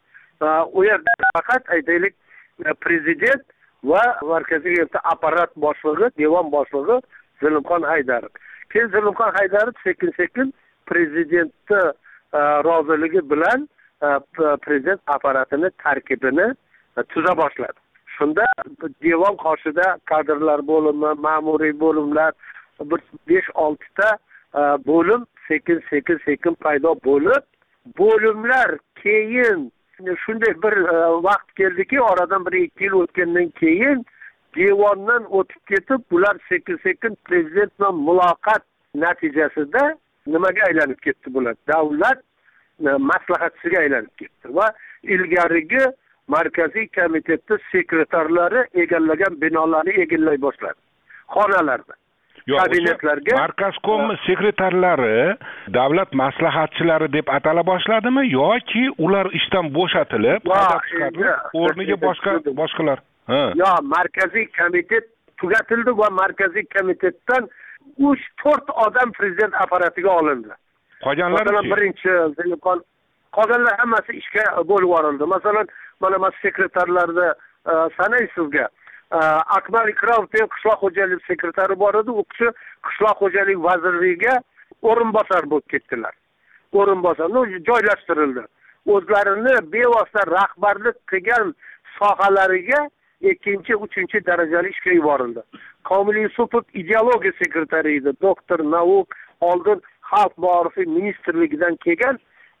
U yerda faqat aytaylik prezident va markaziy apparat boshlig'i, devon boshlig'i Zilimxon Haydarov. Keyin Zilimxon Haydarov sekin-sekin prezidentni roziligi bilan prezident apparatini tarkibini tuza boshladi. Shunda devon qoshida kadrlar bo'limi, ma'muriy bo'limlar, bir besh olti ta bo'lim sekin-sekin sekin paydo bo'lib, bo'limlar keyin shunday bir vaqt keldiki, oradan bir ikki yil o'tgandan keyin devondan o'tib ketib, bular sekin-sekin prezident bilan muloqot natijasida nimaga aylanib ketdi bular? Davlat maslahatchisiga aylanib ketdi va ilgarigi markaziy komitetda sekretarlari egallagan binolarni egallay boshladi. Xonalarda. Kabinetlarga markazkom sekretarlari davlat maslahatchilari deb atala boshladimi yoki ular ishdan bo'shatilib, haydab chiqarilib, o'rniga boshqa boshqalar? Ha. Yo, markaziy komitet tugatildi va markaziy komitetdan uch to'rt odam prezident apparatiga olindi. Qolganlar masalan birinchi Zilimxon, qolganlar hammasi ishga bo'lib yuborildi. Masalan, mana mas sekretarlarda sanaysizga Akmal Ikromov qishloq xo'jaligi sekretari bor edi, u kishi qishloq xo'jaligi vazirligiga o'rinbosar bo'lib ketdilar. O'rinbosar joylashtirildi. O'zlarini bevosita rahbarlik qilgan sohalariga ikkinchi, uchinchi darajali ishga yuborildi. Komil Yusupov ideologiya sekretari edi, doktor Navuk, oldin Xalq ma'rifi ministrligidan kelgan,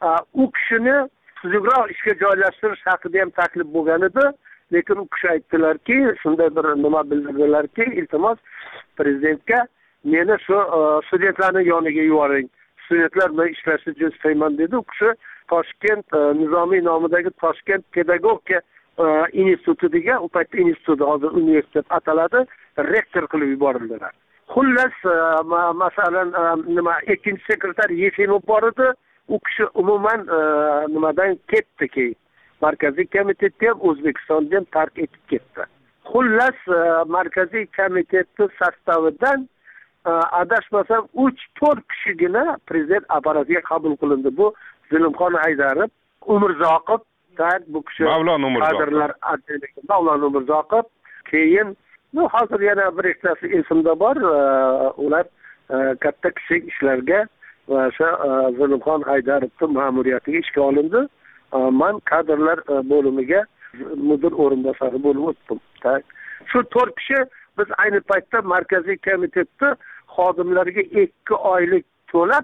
u kishini tuzukroq ishga joylashtirish haqida ham taklif bo'lgan edi. Lekin u kishi aytdilarki, shunday bir nima bildirdilarki, iltimos prezidentga meni shu studentlarning yoniga yuboring. Studentlar bilan ishlashni juda istayman dedi. U kishi Toshkent Nizomiy nomidagi Toshkent pedagogika institutiga, u paytda institut, hozir universitet ataladi, rektor qilib yuborildilar. Xullas, masalan, nima ikkinchi sekretar Yefimov bor edi, u kishi umuman nimadan ketdi keyin. Markaziy komitetni ham O'zbekistonni ham tark etib ketdi. Xullas, markaziy komitetni sostavidan adashmasam uch to'rt kishigina prezident apparatiga qabul qilindi. Bu Zilimxon Haydarov, Umurzoqov, bu kishi kadrlar adligi Mavlon Umurzoqov, keyin bu hozir yana bir ikkitasi esimda bor, ular katta kichik ishlarga va o'sha Zilimxon Haydarovning ma'muriyatiga ishga olindi. Man kadrlar bo'limiga mudir o'rinbosari bo'lib o'tdim. Shu to'rt kishi biz ayni paytda markaziy komitetda xodimlarga ikki oylik to'lab,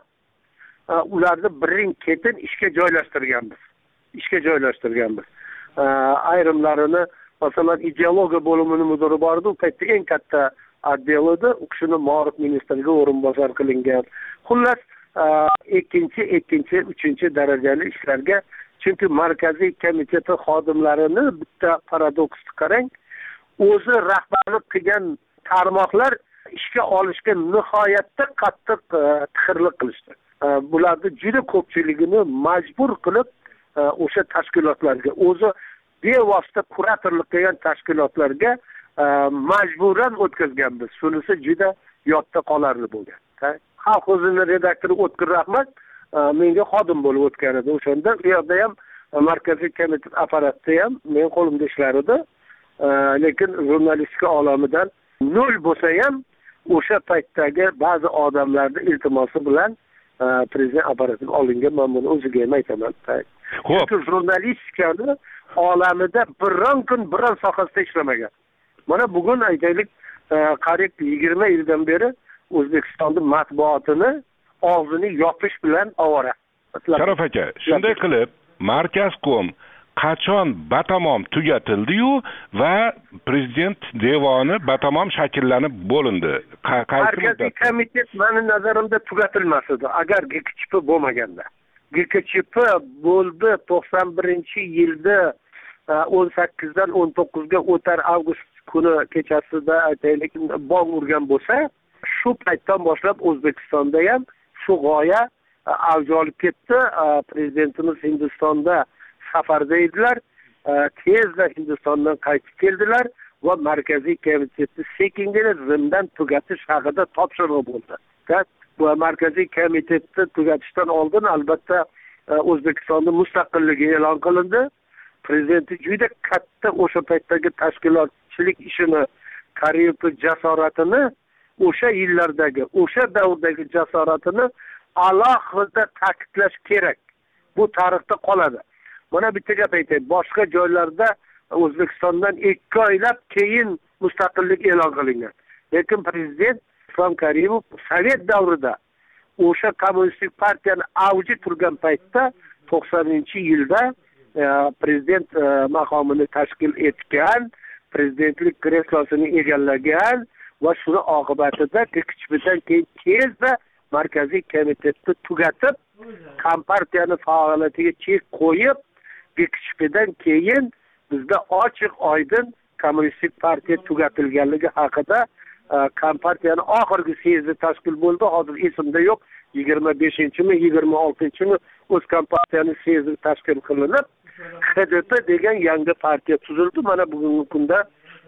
ularni birin-ketin ishga joylashtirganmiz. Ishga joylashtirganmiz. Ayrimlarini, masalan, ideologiya bo'limining mudiri bor edi, u paytda eng katta отдел edi. U kishini Ma'rif ministriga o'rinbosar qilingan. Xullas, ikkinchi, ikkinchi, uchinchi darajali ishlarga, chunki markaziy komiteti xodimlarini bitta paradoksni qarang, o'zi rahbarlik qilgan tarmoqlar ishga olishga nihoyatda qattiq tixirlik qilishdi. Bularni juda ko'pchiligini majbur qilib o'sha tashkilotlarga, o'zi bevosita kuratorlik qilgan tashkilotlarga majburan o'tkazganmiz. Shunisi juda yodda qolarli bo'lgan. Xalq o'zini redaktori O'tkir Rahmat menga xodim bo'lib o'tgan edi. O'shanda u yerda ham markaziy komitet apparatida ham men qo'limda ishlar edi. Lekin jurnalistika olamidan nol bo'lsa ham o'sha paytdagi ba'zi odamlarning iltimosi bilan prezident apparatiga olingan. Men buni o'ziga ham aytaman. Chunki jurnalistikani olamida biron kun biron sohasida ishlamagan. Mana bugun aytaylik, qariyb yigirma yildan beri O'zbekistonning matbuotini og'zini yopish bilan ovora. Sharaf aka, shunday qilib, Markazkom qachon batamom tugatildi-yu va prezident devoni batamom shakllanib bo'lindi? Markaziy komitet meni nazarimda tugatilmas edi, agar G K Ch P bo'lmaganda. G K Ch P bo'ldi to'qson birinchi yilda o'n sakkizdan o'n to'qqizga o'tar avgust kuni kechasida aytaylik bong urgan bo'lsa, shu paytdan boshlab O'zbekistonda ham shu g'oya avj olib ketdi. Prezidentimiz Hindistonda safarda edilar. Tezda Hindistondan qaytib keldilar va markaziy komitetni sekingina zimdan tugatish haqida topshiriq bo'ldi. Bu markaziy komitetni tugatishdan oldin albatta O'zbekistonning mustaqilligi e'lon qilindi. Prezident juda katta o'sha paytdagi tashkilotchilik ishini, Kariyevning jasoratini, o'sha yillardagi, o'sha davrdagi jasoratini alohida ta'kidlash kerak. Bu tarixda qoladi. Mana bitta gap aytay, boshqa joylarda O'zbekistondan ikki oylab keyin mustaqillik e'lon qilingan. Lekin prezident Islom Karimov Sovet davrida o'sha kommunistik partiyani avji turgan paytda to'qsoninchi yilda prezident maqomini tashkil etgan, prezidentlik kreslosini egallagan va shuni oqibatida G K Ch Pdan keyin tezda markaziy komitetni tugatib, kompartiyani faoliyatiga chek qo'yib, G K Ch Pdan keyin bizda ochiq oydin kommunistik partiya tugatilganligi haqida kompartiyani oxirgi syezdi tashkil bo'ldi. Hozir esimda yo'q, yigirma beshinchimi, yigirma oltinchimi o'z kompartiyaning syezdi tashkil qilinib, H D P degan yangi partiya tuzildi. Mana bugungi kunda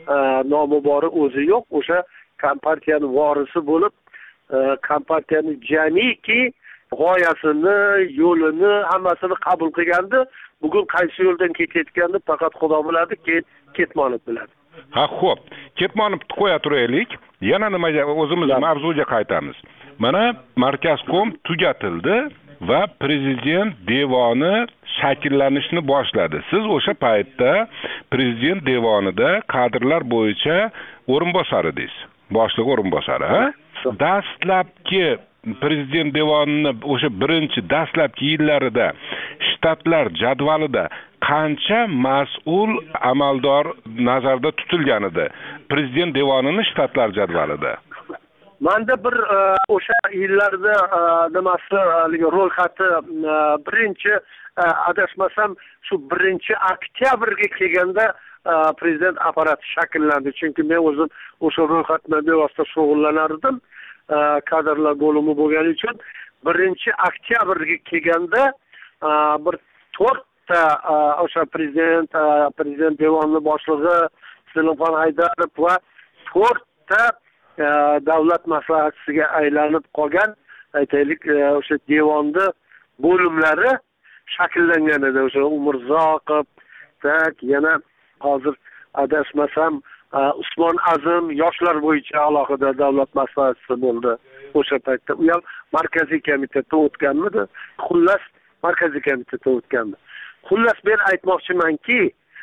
nomi bori o'zi yo'q. O'sha kompartiyaning vorisi bo'lib, kompartiyaning jamiki g'oyasini, yo'lini, hammasini qabul qilgandi. Bugun qaysi yo'ldan ketayotganini faqat Xudo biladi, keyin ketmonib biladi. Ha, xo'p, ketmonibni qo'ya turaylik. Yana nimaga o'zimiz mavzuga qaytamiz. Mana Markazkom tugatildi va prezident devoni shakllanishni boshladi. Siz o'sha paytda prezident devonida kadrlar bo'yicha o'rinbosar edingiz. Boshliq o'rinbosari, ha? Dastlabki prezident devonini o'sha birinchi dastlabki yillarida shtatlar jadvalida qancha mas'ul amaldor nazarda tutilgan edi prezident devonining shtatlar jadvalida? Manda bir o'sha yillarda nimasi ro'yxati birinchi adashmasam shu birinchi oktyabrga kelganda prezident apparati shakllandi. Chunki men o'zim o'sha ro'yxatda bevosita shug'ullanar edim. Kadrlar bo'limi bo'lgani uchun birinchi oktyabrga kelganda bir to'rtta o'sha prezident prezident devoni boshlig'i Selimxon Haydarov va to'rtta davlat maslahatchisiga aylanib qolgan aytaylik o'sha devonda bo'limlari shakllangan edi. O'sha Umurzoqov, tak yana hozir adashmasam Usmon Azim yoshlar bo'yicha alohida davlat maslahatchisi bo'ldi o'sha paytda. U ham markaziy komitetda o'tganmidi? Xullas markaziy komitetda o'tgandi. Xullas men aytmoqchimanki,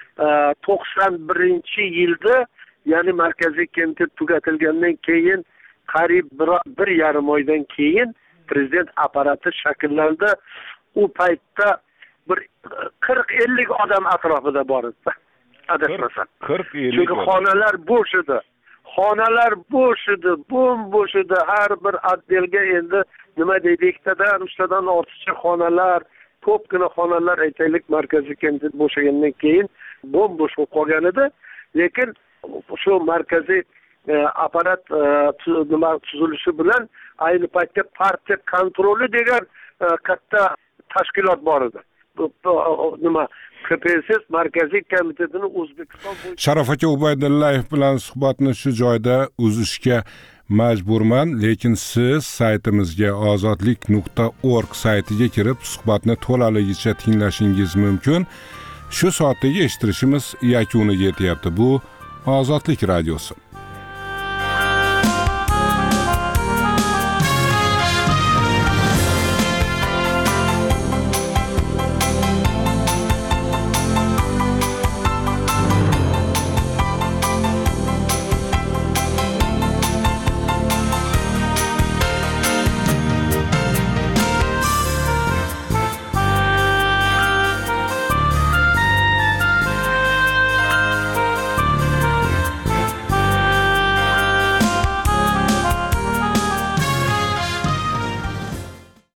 to'qson birinchi yilda, ya'ni markaziy komitet tugatilgandan keyin qariyb bir yarim oydan keyin prezident apparati shakllandi. U paytda bir qirq ellik odam atrofida bor edi. Adashmasam. qirq ellik. Chunki xonalar bo'sh edi. xonalar bo'sh edi, bo'm bo'sh edi. Har bir otdelga endi nima deydi, ikkitadan uchtadan ortiqcha xonalar, ko'pgina xonalar aytaylik markaziy komitet bo'shagandan keyin bo'm bo'sh bo'lib qolgan edi. Lekin shu markaziy apparat nima tuzilishi bilan ayni paytda partiya kontroli degan katta tashkilot bor edi. Nima K P S S markaziy komitetini O'zbekiston Sharof aka Ubaydullayev bilan suhbatni shu joyda uzishga majburman, lekin siz saytimizga ozodlik nuqta org saytiga kirib suhbatni to'laligicha tinglashingiz mumkin. Shu soatdagi eshittirishimiz yakuniga yetyapti. Bu Ozodlik radiosi.